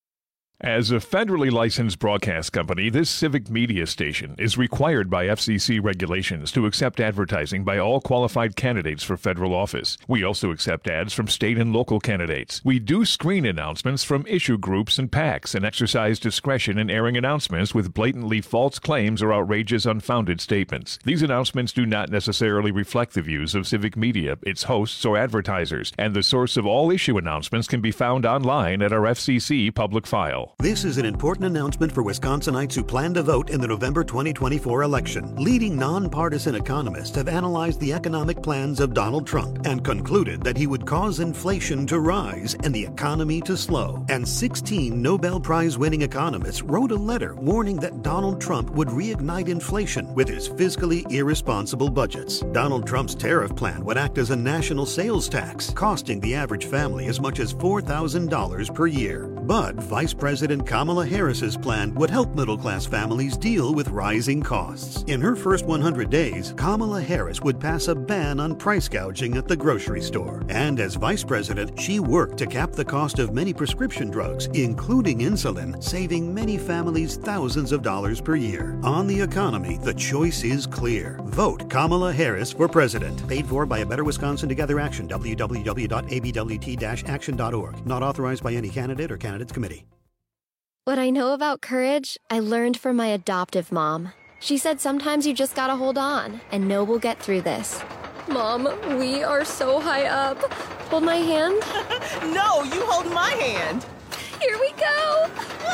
As a federally licensed broadcast company, this Civic Media station is required by F C C regulations to accept advertising by all qualified candidates for federal office. We also accept ads from state and local candidates. We do screen announcements from issue groups and PACs and exercise discretion in airing announcements with blatantly false claims or outrageous unfounded statements. These announcements do not necessarily reflect the views of Civic Media, its hosts, or advertisers, and the source of all issue announcements can be found online at our F C C public file. This is an important announcement for Wisconsinites who plan to vote in the November twenty twenty-four election. Leading nonpartisan economists have analyzed the economic plans of Donald Trump and concluded that he would cause inflation to rise and the economy to slow. And sixteen Nobel Prize-winning economists wrote a letter warning that Donald Trump would reignite inflation with his fiscally irresponsible budgets. Donald Trump's tariff plan would act as a national sales tax, costing the average family as much as four thousand dollars per year. But Vice President President Kamala Harris's plan would help middle-class families deal with rising costs. In her first one hundred days, Kamala Harris would pass a ban on price gouging at the grocery store. And as vice president, she worked to cap the cost of many prescription drugs, including insulin, saving many families thousands of dollars per year. On the economy, the choice is clear. Vote Kamala Harris for president. Paid for by A Better Wisconsin Together Action, w w w dot a b w t dash action dot org. Not authorized by any candidate or candidates committee. What I know about courage, I learned from my adoptive mom. She said sometimes you just gotta hold on and know we'll get through this. Mom, we are so high up. Hold my hand. No, you hold my hand. Here we go.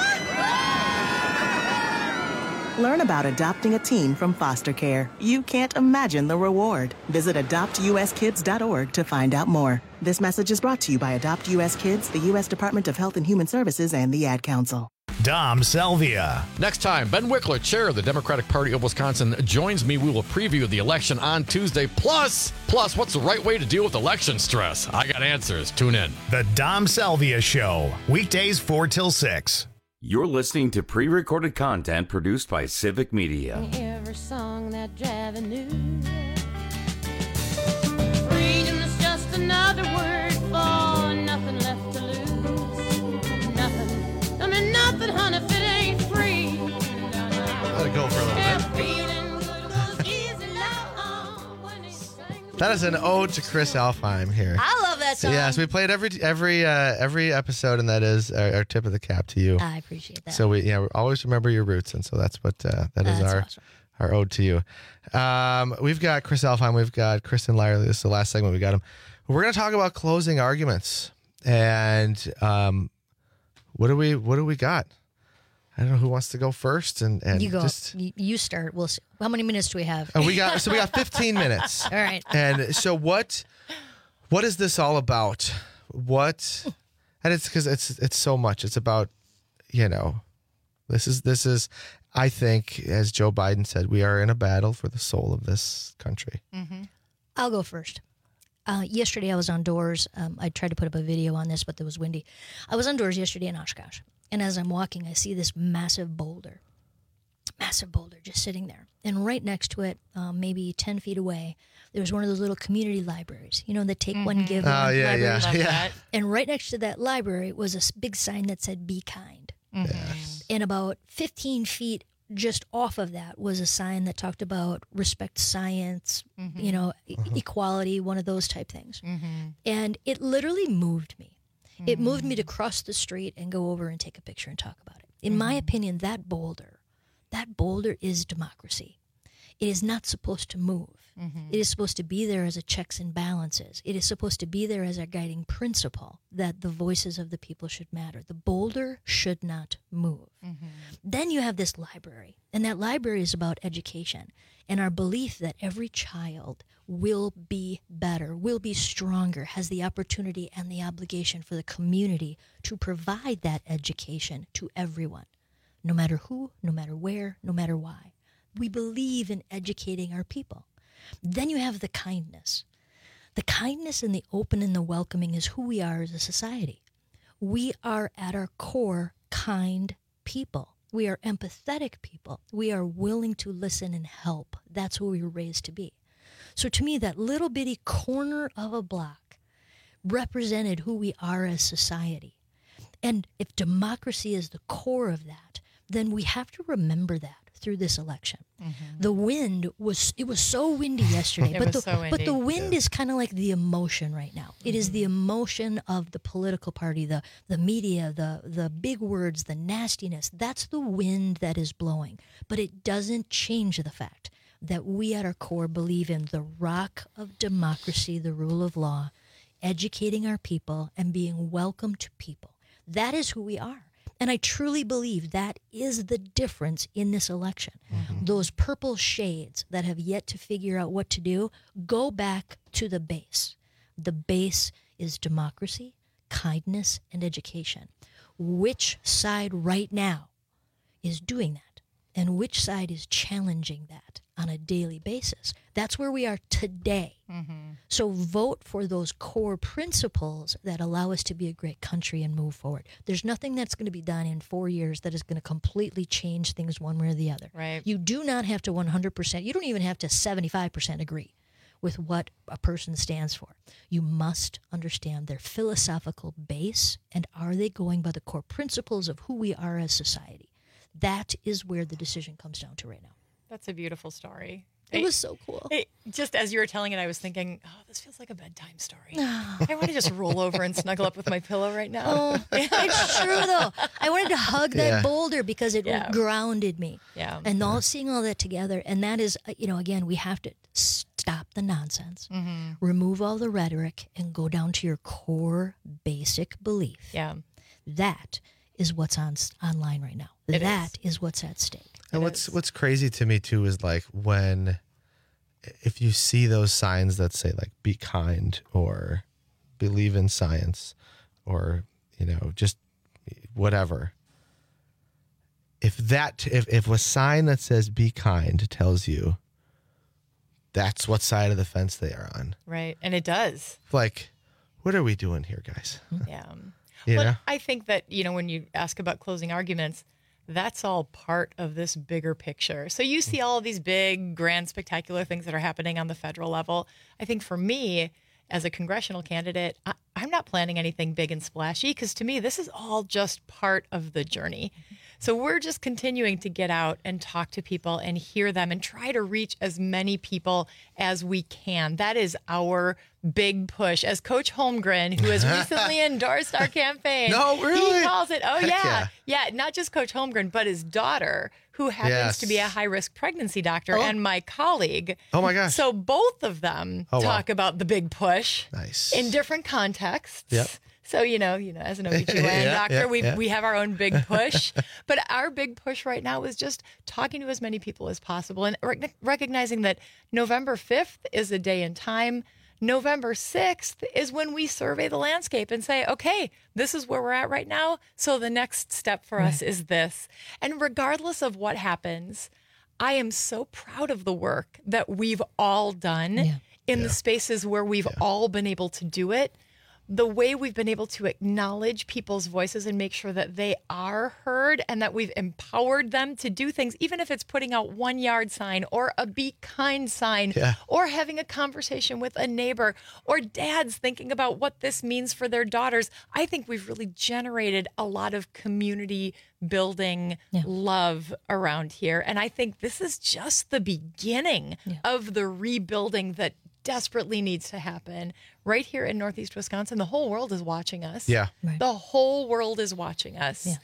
Learn about adopting a teen from foster care. You can't imagine the reward. Visit adopt u s kids dot org to find out more. This message is brought to you by Adopt U S Kids, the U S Department of Health and Human Services, and the Ad Council. Dom Selvia. Next time, Ben Wickler, chair of the Democratic Party of Wisconsin, joins me. We will preview the election on Tuesday. Plus, plus, what's the right way to deal with election stress? I got answers. Tune in. The Dom Selvia Show, weekdays four till six. You're listening to pre-recorded content produced by Civic Media. Every song that Javi knew. That is an ode to Chris Alfheim here. I love that song. Yes, we play it every every uh, every episode, and that is our, our tip of the cap to you. I appreciate that. So we yeah we always remember your roots, and so that's what uh, that is That's our awesome. our ode to you. Um, we've got Chris Alfheim, we've got Kristen Lyerly. This is the last segment we got him. We're going to talk about closing arguments, and um, what do we what do we got? I don't know who wants to go first, and and you go. just You, you start. We'll see. How many minutes do we have? uh, we got so we got fifteen minutes. All right. And so what what is this all about? What and it's because it's it's so much. It's about, you know, this is this is I think, as Joe Biden said, we are in a battle for the soul of this country. Mm-hmm. I'll go first. Uh, yesterday I was on doors. Um, I tried to put up a video on this, but it was windy. I was on doors yesterday in Oshkosh, and as I'm walking, I see this massive boulder, massive boulder just sitting there. And right next to it, um, maybe ten feet away, there was one of those little community libraries, you know, that take one, give one. Oh, yeah, yeah, libraries. yeah. And right next to that library was a s- big sign that said, "Be kind." Yes. And about fifteen feet just off of that was a sign that talked about respect science, you know, e- equality, one of those type things. And it literally moved me. It moved me to cross the street and go over and take a picture and talk about it. In my opinion, that boulder, that boulder is democracy. It is not supposed to move. It is supposed to be there as a checks and balances. It is supposed to be there as a guiding principle that the voices of the people should matter. The boulder should not move. Then you have this library, and that library is about education and our belief that every child will be better, will be stronger, has the opportunity and the obligation for the community to provide that education to everyone, no matter who, no matter where, no matter why. We believe in educating our people. Then you have the kindness. The kindness and the open and the welcoming is who we are as a society. We are at our core kind people. We are empathetic people. We are willing to listen and help. That's who we were raised to be. So to me, that little bitty corner of a block represented who we are as society. And if democracy is the core of that, then we have to remember that through this election. The wind was, it was so windy yesterday, It but, was the, so windy. but the wind is kind of like the emotion right now. It is the emotion of the political party, the, the media, the, the big words, the nastiness. That's the wind that is blowing. But it doesn't change the fact that we at our core believe in the rock of democracy, the rule of law, educating our people and being welcome to people. That is who we are. And I truly believe that is the difference in this election. Mm-hmm. Those purple shades that have yet to figure out what to do, go back to the base. The base is democracy, kindness, and education. Which side right now is doing that? And which side is challenging that on a daily basis? That's where we are today. Mm-hmm. So vote for those core principles that allow us to be a great country and move forward. There's nothing that's going to be done in four years that is going to completely change things one way or the other. Right. You do not have to one hundred percent, you don't even have to seventy-five percent agree with what a person stands for. You must understand their philosophical base, and are they going by the core principles of who we are as society? That is where the decision comes down to right now. That's a beautiful story. It was so cool. It, just as you were telling it, I was thinking, oh, this feels like a bedtime story. I want to just roll over and snuggle up with my pillow right now. Oh, it's true, though. I wanted to hug that Yeah. boulder because it Yeah. grounded me. Yeah. And all seeing all that together, and that is, uh, you know, again, we have to stop the nonsense, Mhm. remove all the rhetoric, and go down to your core basic belief. Yeah. That is what's on online right now. It That is what's at stake. And what's what's crazy to me too is like when if you see those signs that say like be kind or believe in science or you know just whatever. If that if if a sign that says be kind tells you that's what side of the fence they are on. Right. And it does. Like what are we doing here, guys? Yeah. You Well, know? I think that, you know, when you ask about closing arguments, that's all part of this bigger picture. So you see all of these big, grand, spectacular things that are happening on the federal level. I think for me, as a congressional candidate, I, I'm not planning anything big and splashy because to me, this is all just part of the journey. So we're just continuing to get out and talk to people and hear them and try to reach as many people as we can. That is our big push. As Coach Holmgren, who has recently endorsed our campaign, No, really? he calls it, oh Heck yeah. yeah. yeah, not just Coach Holmgren, but his daughter, who happens Yes. to be a high-risk pregnancy doctor, Oh. and my colleague. Oh, my gosh. So both of them Oh, wow. talk about the big push Nice. in different contexts. Yep. So, you know, you know, as an O B G Y N Yeah, doctor, yeah, we yeah. we have our own big push. But our big push right now is just talking to as many people as possible and rec- recognizing that November fifth is a day in time. November sixth is when we survey the landscape and say, okay, this is where we're at right now. So the next step for us is this. And regardless of what happens, I am so proud of the work that we've all done in the spaces where we've all been able to do it. The way we've been able to acknowledge people's voices and make sure that they are heard and that we've empowered them to do things, even if it's putting out one yard sign or a be kind sign Yeah. or having a conversation with a neighbor or dads thinking about what this means for their daughters. I think we've really generated a lot of community building love around here. And I think this is just the beginning of the rebuilding that desperately needs to happen right here in Northeast Wisconsin. The whole world is watching us. Yeah. Right. The whole world is watching us. Yeah.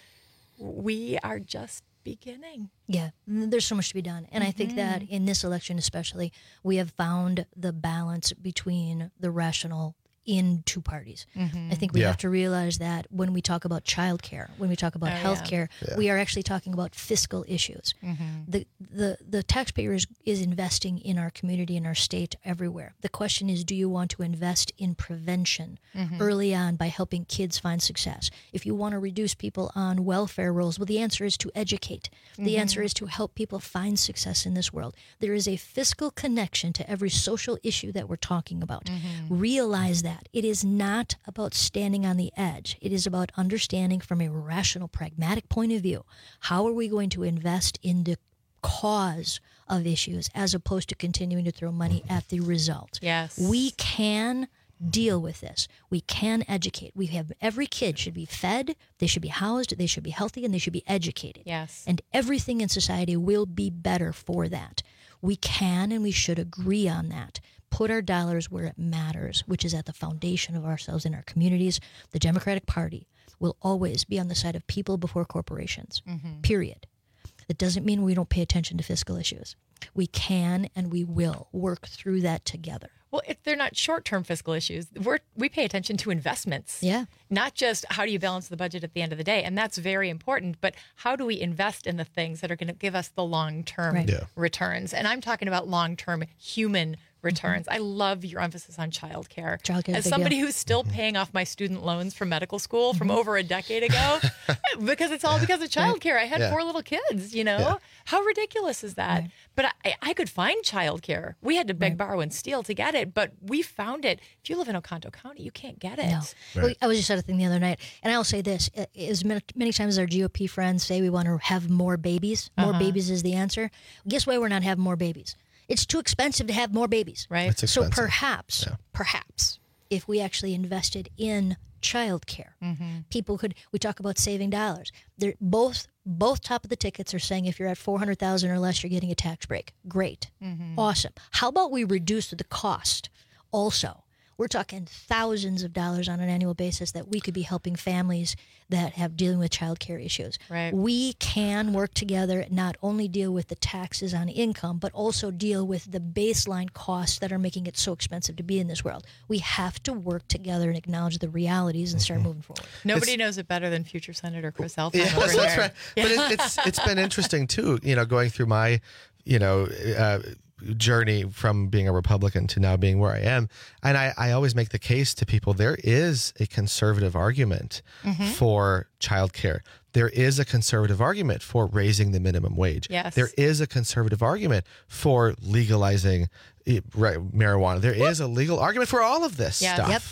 We are just beginning. Yeah, there's so much to be done. And I think that in this election especially, we have found the balance between the rational in two parties. Mhm. I think we Yeah. have to realize that when we talk about childcare, when we talk about Oh, yeah. healthcare, Yeah. we are actually talking about fiscal issues. Mhm. The, the the taxpayer is, is investing in our community, in our state, everywhere. The question is, do you want to invest in prevention Mhm. early on by helping kids find success? If you want to reduce people on welfare rolls, well, the answer is to educate. The Mhm. answer is to help people find success in this world. There is a fiscal connection to every social issue that we're talking about. Mhm. Realize that. It is not about standing on the edge. It is about understanding from a rational, pragmatic point of view, how are we going to invest in the cause of issues as opposed to continuing to throw money at the result. Yes. We can deal with this. We can educate. We have every kid should be fed, they should be housed, they should be healthy, and they should be educated. Yes. And everything in society will be better for that. We can and we should agree on that. Put our dollars where it matters, which is at the foundation of ourselves in our communities. The Democratic Party will always be on the side of people before corporations, Mhm. period. That doesn't mean we don't pay attention to fiscal issues. We can and we will work through that together. Well, if they're not short-term fiscal issues, we're, we pay attention to investments. Yeah. Not just how do you balance the budget at the end of the day. And that's very important. But how do we invest in the things that are going to give us the long-term Right. Yeah. returns? And I'm talking about long-term human returns. I love your emphasis on childcare. Childcare is a As big somebody deal. who's still paying off my student loans from medical school from over a decade ago, because it's all because of childcare. I had Yeah. four little kids, you know? Yeah. How ridiculous is that? Right. But I, I could find childcare. We had to beg, Right. borrow, and steal to get it, but we found it. If you live in Oconto County, you can't get it. No. Well, I was just at a thing the other night, and I'll say this: as many, many times as our G O P friends say we want to have more babies, more Uh-huh. babies is the answer. Guess why we're not having more babies? It's too expensive to have more babies. Right. It's So expensive. perhaps, Yeah. perhaps, if we actually invested in childcare, Mm-hmm. people could. We talk about saving dollars. They're both both top of the tickets are saying if you're at four hundred thousand or less, you're getting a tax break. Great, Mm-hmm. awesome. How about we reduce the cost? Also, we're talking thousands of dollars on an annual basis that we could be helping families that have dealing with childcare issues. Right. We can work together, not only deal with the taxes on income, but also deal with the baseline costs that are making it so expensive to be in this world. We have to work together and acknowledge the realities and start moving forward. Nobody knows it better than future Senator Chris Elfman Yeah, over that's here. right. But it, it's it's been interesting too. You know, going through my, you know, uh, journey from being a Republican to now being where I am, and I, I always make the case to people: there is a conservative argument Mhm. for childcare. There is a conservative argument for raising the minimum wage. Yes. There is a conservative argument for legalizing eh, right, marijuana. There is a legal argument for all of this Yes. stuff. Yep.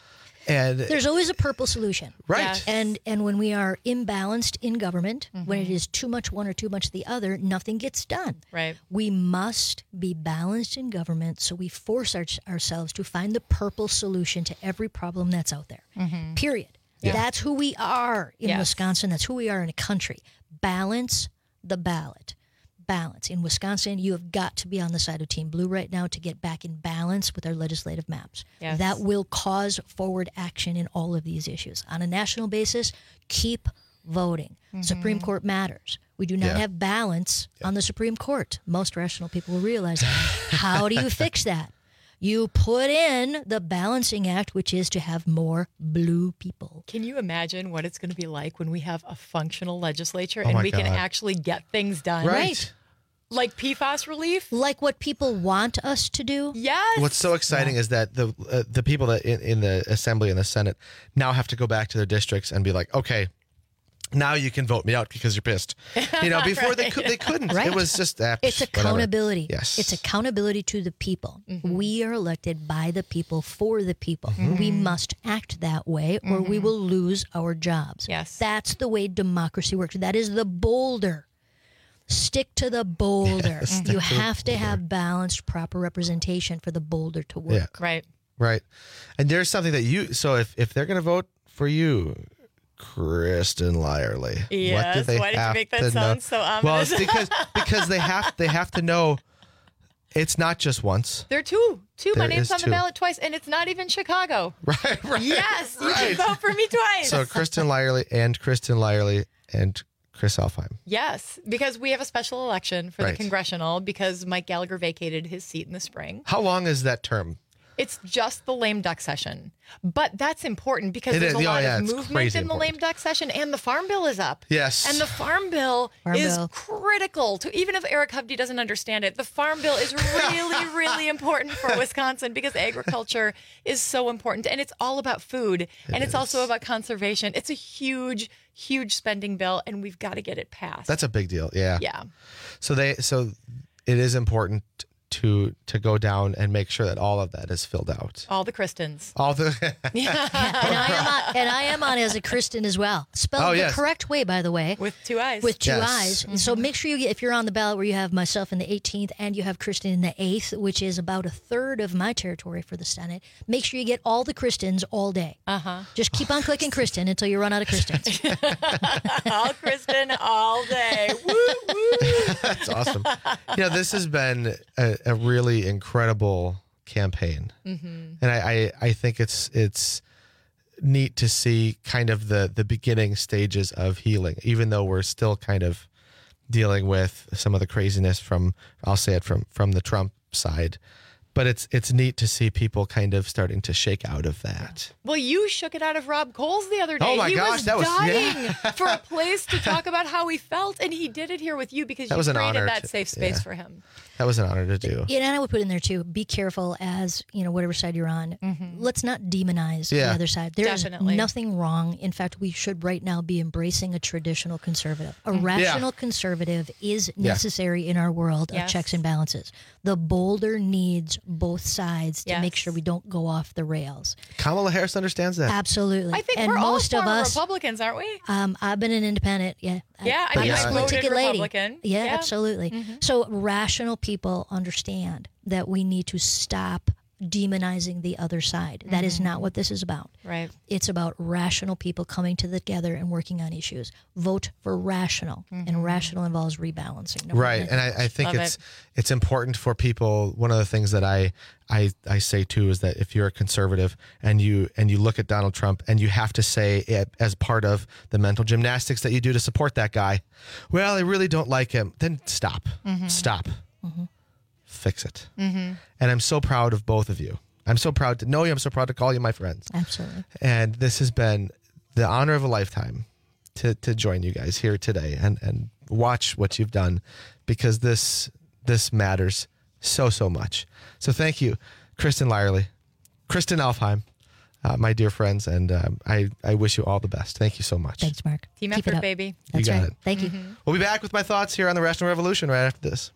And There's always a purple solution. Right. Yes. And and when we are imbalanced in government, when Mm-hmm. it is too much one or too much the other, nothing gets done. Right. We must be balanced in government, so we force our, ourselves to find the purple solution to every problem that's out there. Mhm. Period. Yeah. That's who we are in Yes. Wisconsin. That's who we are in a country. Balance the ballot. Balance. In Wisconsin, you have got to be on the side of Team Blue right now to get back in balance with our legislative maps. Yes. That will cause forward action in all of these issues. On a national basis, keep voting. Mm-hmm. Supreme Court matters. We do not Yeah. have balance on the Supreme Court. Most rational people will realize that. How do you fix that? You put in the Balancing Act, which is to have more blue people. Can you imagine what it's going to be like when we have a functional legislature Oh and my we can God. actually get things done? Right. Like P FAS relief? Like what people want us to do? Yes. What's so exciting is that the uh, the people that in, in the Assembly and the Senate now have to go back to their districts and be like, okay, now you can vote me out because you're pissed. You know, before they could, they couldn't. Right. It was just uh, It's whatever. accountability. Yes. It's accountability to the people. Mm-hmm. We are elected by the people for the people. We must act that way or we Mhm. will lose our jobs. Yes. That's the way democracy works. That is the boulder. Stick to the boulder. Yes, stick you to the have to have balanced, proper representation for the boulder to work. Yeah. Right. Right. And there's something that you, so if, if they're going to vote for you, Kristen Lyerly, what do Yes, they why did you have make that to sound know? so Well, ominous? it's because, because they have, they have to know it's not just once. There are two. Two. My There name's is on two. the ballot twice, and it's not even Chicago. Right, right. Yes, you right. can vote for me twice. So Kristen Lyerly and Kristen Lyerly and Chris Alfheim. Yes, because we have a special election for Right. the congressional because Mike Gallagher vacated his seat in the spring. How long is that term? It's just the lame duck session. But that's important because It there's is. a Oh, lot yeah, of it's movement crazy in the lame duck session, and the farm bill is up. Yes. And the farm bill Farm is bill. critical to, even if Eric Hovde doesn't understand it, the farm bill is really, really important for Wisconsin because agriculture is so important. And it's all about food. and it's also about conservation. It's a huge, huge spending bill, and we've got to get it passed. That's a big deal. Yeah. Yeah. So they, so it is important to to go down and make sure that all of that is filled out. All the Kristens. All the and, I am on, and I am on as a Kristen as well. Spelled Oh, the yes. correct way, by the way. With two eyes. With two Yes. eyes. And So make sure you get, if you're on the ballot where you have myself in the eighteenth and you have Kristen in the eighth, which is about a third of my territory for the Senate, make sure you get all the Kristens all day. Uh-huh. Just keep on clicking Kristen until you run out of Kristens. all Kristen all day. Woo, woo. That's awesome. You know, this has been a, a really incredible campaign, Mhm. and I, I I think it's it's neat to see kind of the the beginning stages of healing, even though we're still kind of dealing with some of the craziness from, I'll say it, from from the Trump side. But it's it's neat to see people kind of starting to shake out of that. Well, you shook it out of Rob Coles the other day. Oh, my he gosh, was that was- dying yeah. for a place to talk about how he felt, and he did it here with you because That you was an created honor that to- safe space yeah. for him. That was an honor to do. Yeah, and I would put in there too, be careful as, you know, whatever side you're on. Let's not demonize Yeah. the other side. There's Definitely. nothing wrong. In fact, we should right now be embracing a traditional conservative. A rational conservative is Yeah. necessary in our world Yes. of checks and balances. The boulder needs both sides to make Yes. sure we don't go off the rails. Kamala Harris understands that. Absolutely. I think and we're most all of former us, Republicans, aren't we? um, I've been an independent. Yeah. Yeah, I I'm mean, a I split voted ticket lady. Republican. Yeah, Yeah. absolutely. Mm-hmm. So rational people understand that we need to stop demonizing the other side. That is not what this is about. Right. It's about rational people coming together and working on issues. Vote for rational, and rational involves rebalancing. No Right, matter and I, I think Love it's it. it's important for people. One of the things that I, I I say too is that if you're a conservative and you and you look at Donald Trump and you have to say it as part of the mental gymnastics that you do to support that guy, well, I really don't like him. Then stop, stop, fix it. Mm-hmm. And I'm so proud of both of you. I'm so proud to know you. I'm so proud to call you my friends. Absolutely. And this has been the honor of a lifetime to to join you guys here today and and watch what you've done, because this this matters so so much. So thank you, Kristen Lyerly, Kristen Alfheim, uh, my dear friends, and um, I I wish you all the best. Thank you so much. Thanks, Mark. Team Keep it effort, up. baby. That's You got right. it. Thank you. We'll be back with my thoughts here on the Rational Revolution right after this.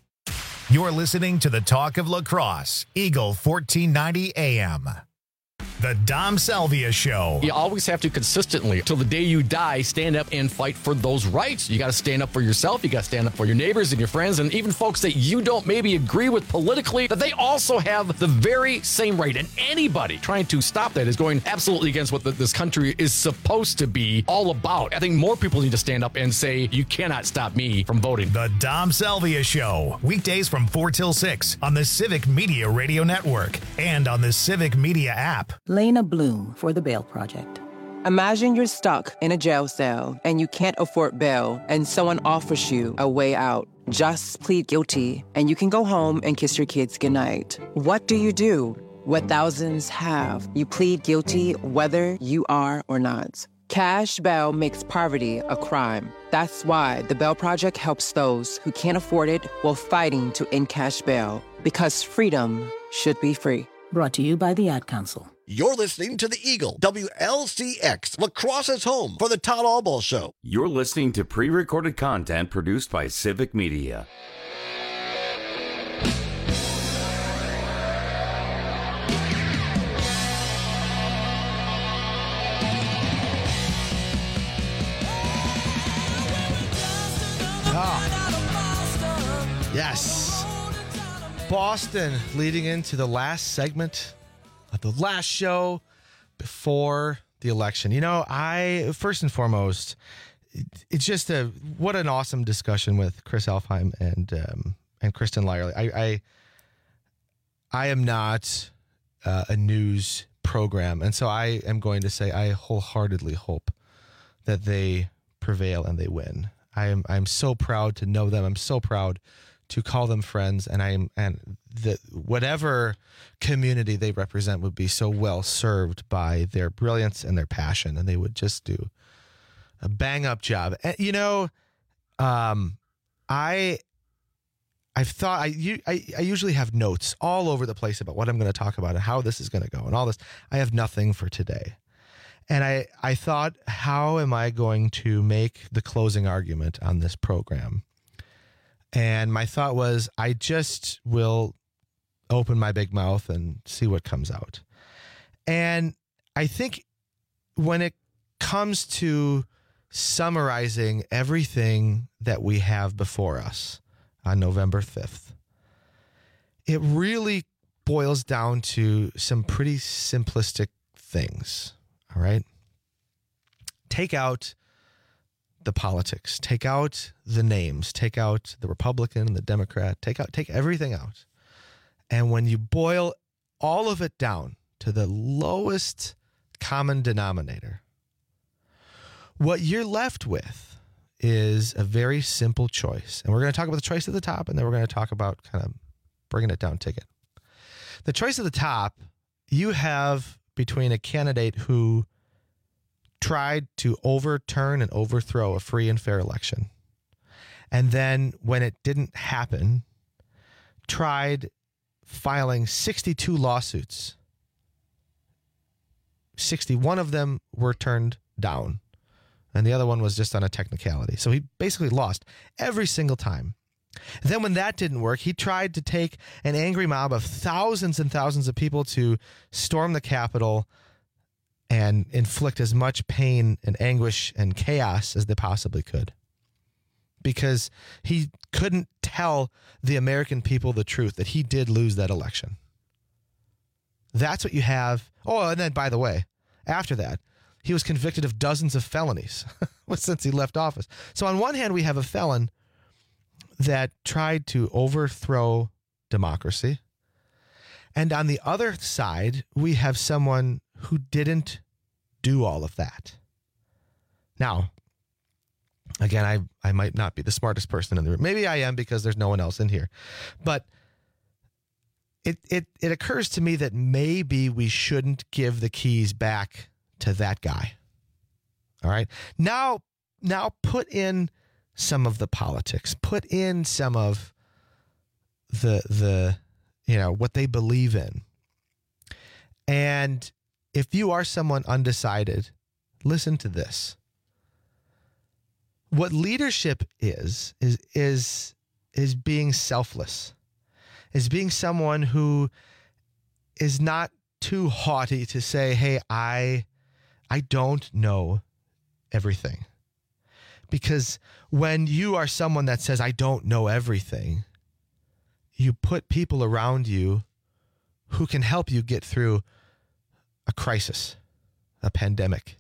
You're listening to the Talk of Lacrosse, Eagle fourteen ninety A M. The Dom Salvia Show. You always have to consistently, till the day you die, stand up and fight for those rights. You got to stand up for yourself. You got to stand up for your neighbors and your friends and even folks that you don't maybe agree with politically, that they also have the very same right. And anybody trying to stop that is going absolutely against what the, this country is supposed to be all about. I think more people need to stand up and say, you cannot stop me from voting. The Dom Salvia Show. Weekdays from four till six on the Civic Media Radio Network and on the Civic Media app. Lena Bloom for the Bail Project. Imagine you're stuck in a jail cell and you can't afford bail and someone offers you a way out. Just plead guilty and you can go home and kiss your kids goodnight. What do you do? What thousands have. You plead guilty whether you are or not. Cash bail makes poverty a crime. That's why the Bail Project helps those who can't afford it while fighting to end cash bail. Because freedom should be free. Brought to you by the Ad Council. You're listening to the Eagle, W L C X, La Crosse's home for the Todd Albaugh Show. You're listening to pre-recorded content produced by Civic Media. Ah. Yes. Boston leading into the last segment of the last show before the election. You know, I, first and foremost, it, it's just a, what an awesome discussion with Chris Elfheim and, um, and Kristen Lyerly. I, I, I am not uh, a news program. And so I am going to say, I wholeheartedly hope that they prevail and they win. I am, I'm so proud to know them. I'm so proud to call them friends, and I'm and the whatever community they represent would be so well served by their brilliance and their passion, and they would just do a bang up job. And, you know, um, I I've thought I, you, I I usually have notes all over the place about what I'm going to talk about and how this is going to go and all this. I have nothing for today, and I I thought, how am I going to make the closing argument on this program? And my thought was, I just will open my big mouth and see what comes out. And I think when it comes to summarizing everything that we have before us on November fifth, it really boils down to some pretty simplistic things. All right. Take out the politics, take out the names, take out the Republican and the Democrat, take out, take everything out. And when you boil all of it down to the lowest common denominator, what you're left with is a very simple choice. And we're going to talk about the choice at the top, and then we're going to talk about kind of bringing it down ticket. The choice at the top, you have between a candidate who tried to overturn and overthrow a free and fair election, and then when it didn't happen, tried filing sixty-two lawsuits. sixty-one of them were turned down, and the other one was just on a technicality. So he basically lost every single time. Then when that didn't work, he tried to take an angry mob of thousands and thousands of people to storm the Capitol and inflict as much pain and anguish and chaos as they possibly could. Because he couldn't tell the American people the truth, that he did lose that election. That's what you have. Oh, and then, by the way, after that, he was convicted of dozens of felonies since he left office. So on one hand, we have a felon that tried to overthrow democracy. And on the other side, we have someone who didn't do all of that. Now, again, I I might not be the smartest person in the room. Maybe I am because there's no one else in here. But it it it occurs to me that maybe we shouldn't give the keys back to that guy. All right? Now, now put in some of the politics. Put in some of the the you know, what they believe in. And if you are someone undecided, listen to this. What leadership is, is, is, is being selfless, is being someone who is not too haughty to say, hey, I, I don't know everything. Because when you are someone that says, I don't know everything, you put people around you who can help you get through a crisis, a pandemic.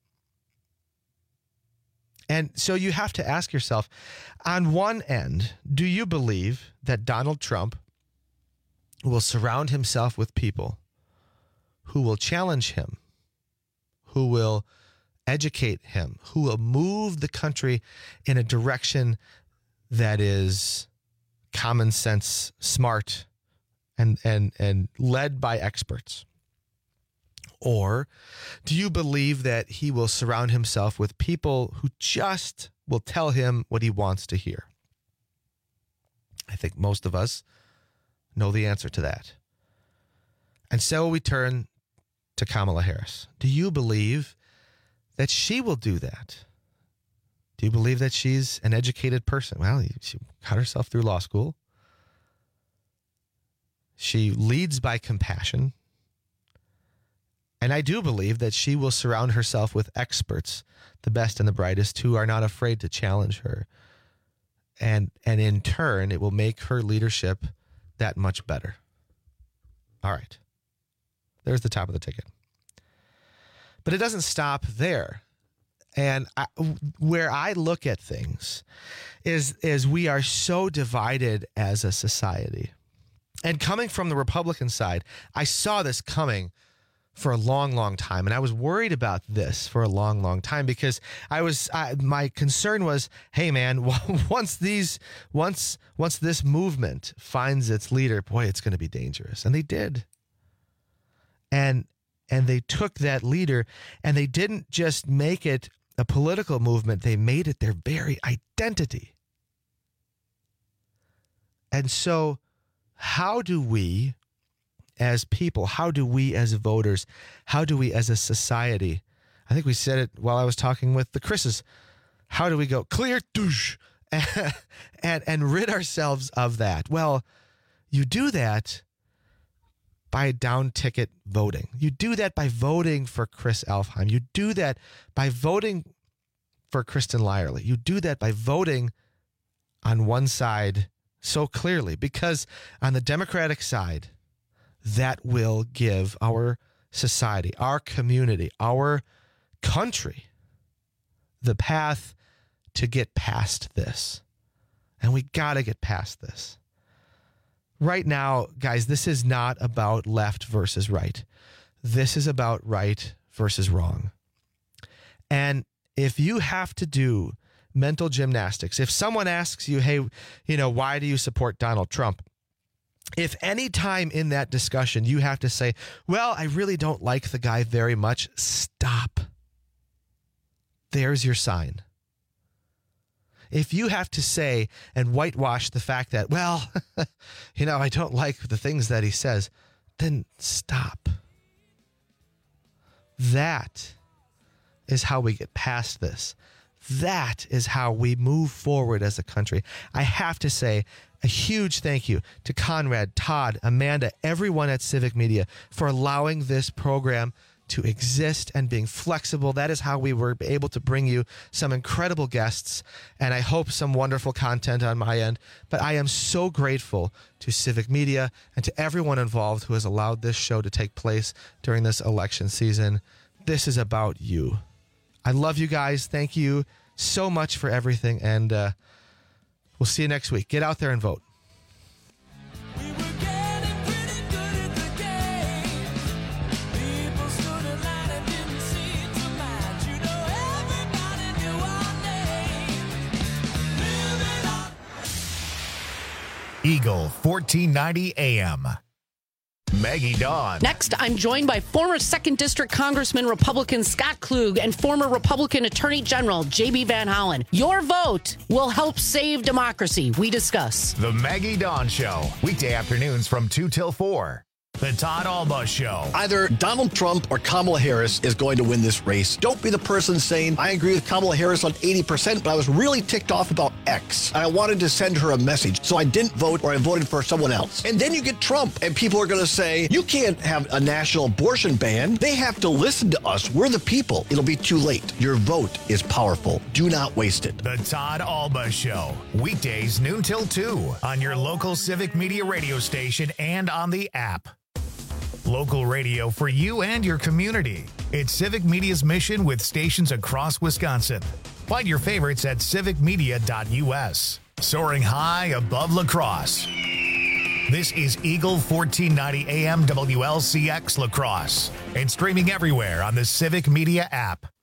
And so you have to ask yourself, on one end, do you believe that Donald Trump will surround himself with people who will challenge him, who will educate him, who will move the country in a direction that is common sense, smart, and and and led by experts? Or do you believe that he will surround himself with people who just will tell him what he wants to hear? I think most of us know the answer to that. And so we turn to Kamala Harris. Do you believe that she will do that? Do you believe that she's an educated person? Well, she got herself through law school. She leads by compassion. And I do believe that she will surround herself with experts, the best and the brightest, who are not afraid to challenge her. And, and in turn, it will make her leadership that much better. All right. There's the top of the ticket. But it doesn't stop there. And I, where I look at things is, is we are so divided as a society. And coming from the Republican side, I saw this coming for a long, long time. And I was worried about this for a long, long time because I was, I, my concern was, hey man, once these, once, once this movement finds its leader, boy, it's going to be dangerous. And they did. And, and they took that leader and they didn't just make it a political movement. They made it their very identity. And so how do we as people, how do we as voters, how do we as a society, I think we said it while I was talking with the Chris's, how do we go clear douche and, and, and rid ourselves of that? Well, you do that by down ticket voting. You do that by voting for Chris Elfheim. You do that by voting for Kristen Lyerly. You do that by voting on one side so clearly, because on the Democratic side, that will give our society, our community, our country the path to get past this. And we got to get past this. Right now, guys, this is not about left versus right. This is about right versus wrong. And if you have to do mental gymnastics, if someone asks you, hey, you know, why do you support Donald Trump? If any time in that discussion you have to say, well, I really don't like the guy very much, stop. There's your sign. If you have to say and whitewash the fact that, well, you know, I don't like the things that he says, then stop. That is how we get past this. That is how we move forward as a country. I have to say a huge thank you to Conrad, Todd, Amanda, everyone at Civic Media for allowing this program to exist and being flexible. That is how we were able to bring you some incredible guests and I hope some wonderful content on my end. But I am so grateful to Civic Media and to everyone involved who has allowed this show to take place during this election season. This is about you. I love you guys. Thank you so much for everything. And uh, we'll see you next week. Get out there and vote. Eagle fourteen ninety A M. Maggie Dawn. Next, I'm joined by former second District Congressman Republican Scott Klug and former Republican Attorney General J B Van Hollen. Your vote will help save democracy. We discuss. The Maggie Dawn Show. Weekday afternoons from two till four. The Todd Alba Show. Either Donald Trump or Kamala Harris is going to win this race. Don't be the person saying, I agree with Kamala Harris on eighty percent, but I was really ticked off about X. And I wanted to send her a message, so I didn't vote or I voted for someone else. And then you get Trump, and people are going to say, you can't have a national abortion ban. They have to listen to us. We're the people. It'll be too late. Your vote is powerful. Do not waste it. The Todd Alba Show. Weekdays noon till two on your local Civic Media radio station and on the app. Local radio for you and your community. It's Civic Media's mission with stations across Wisconsin. Find your favorites at civic media dot u s. Soaring high above La Crosse. This is Eagle fourteen ninety A M W L C X La Crosse and streaming everywhere on the Civic Media app.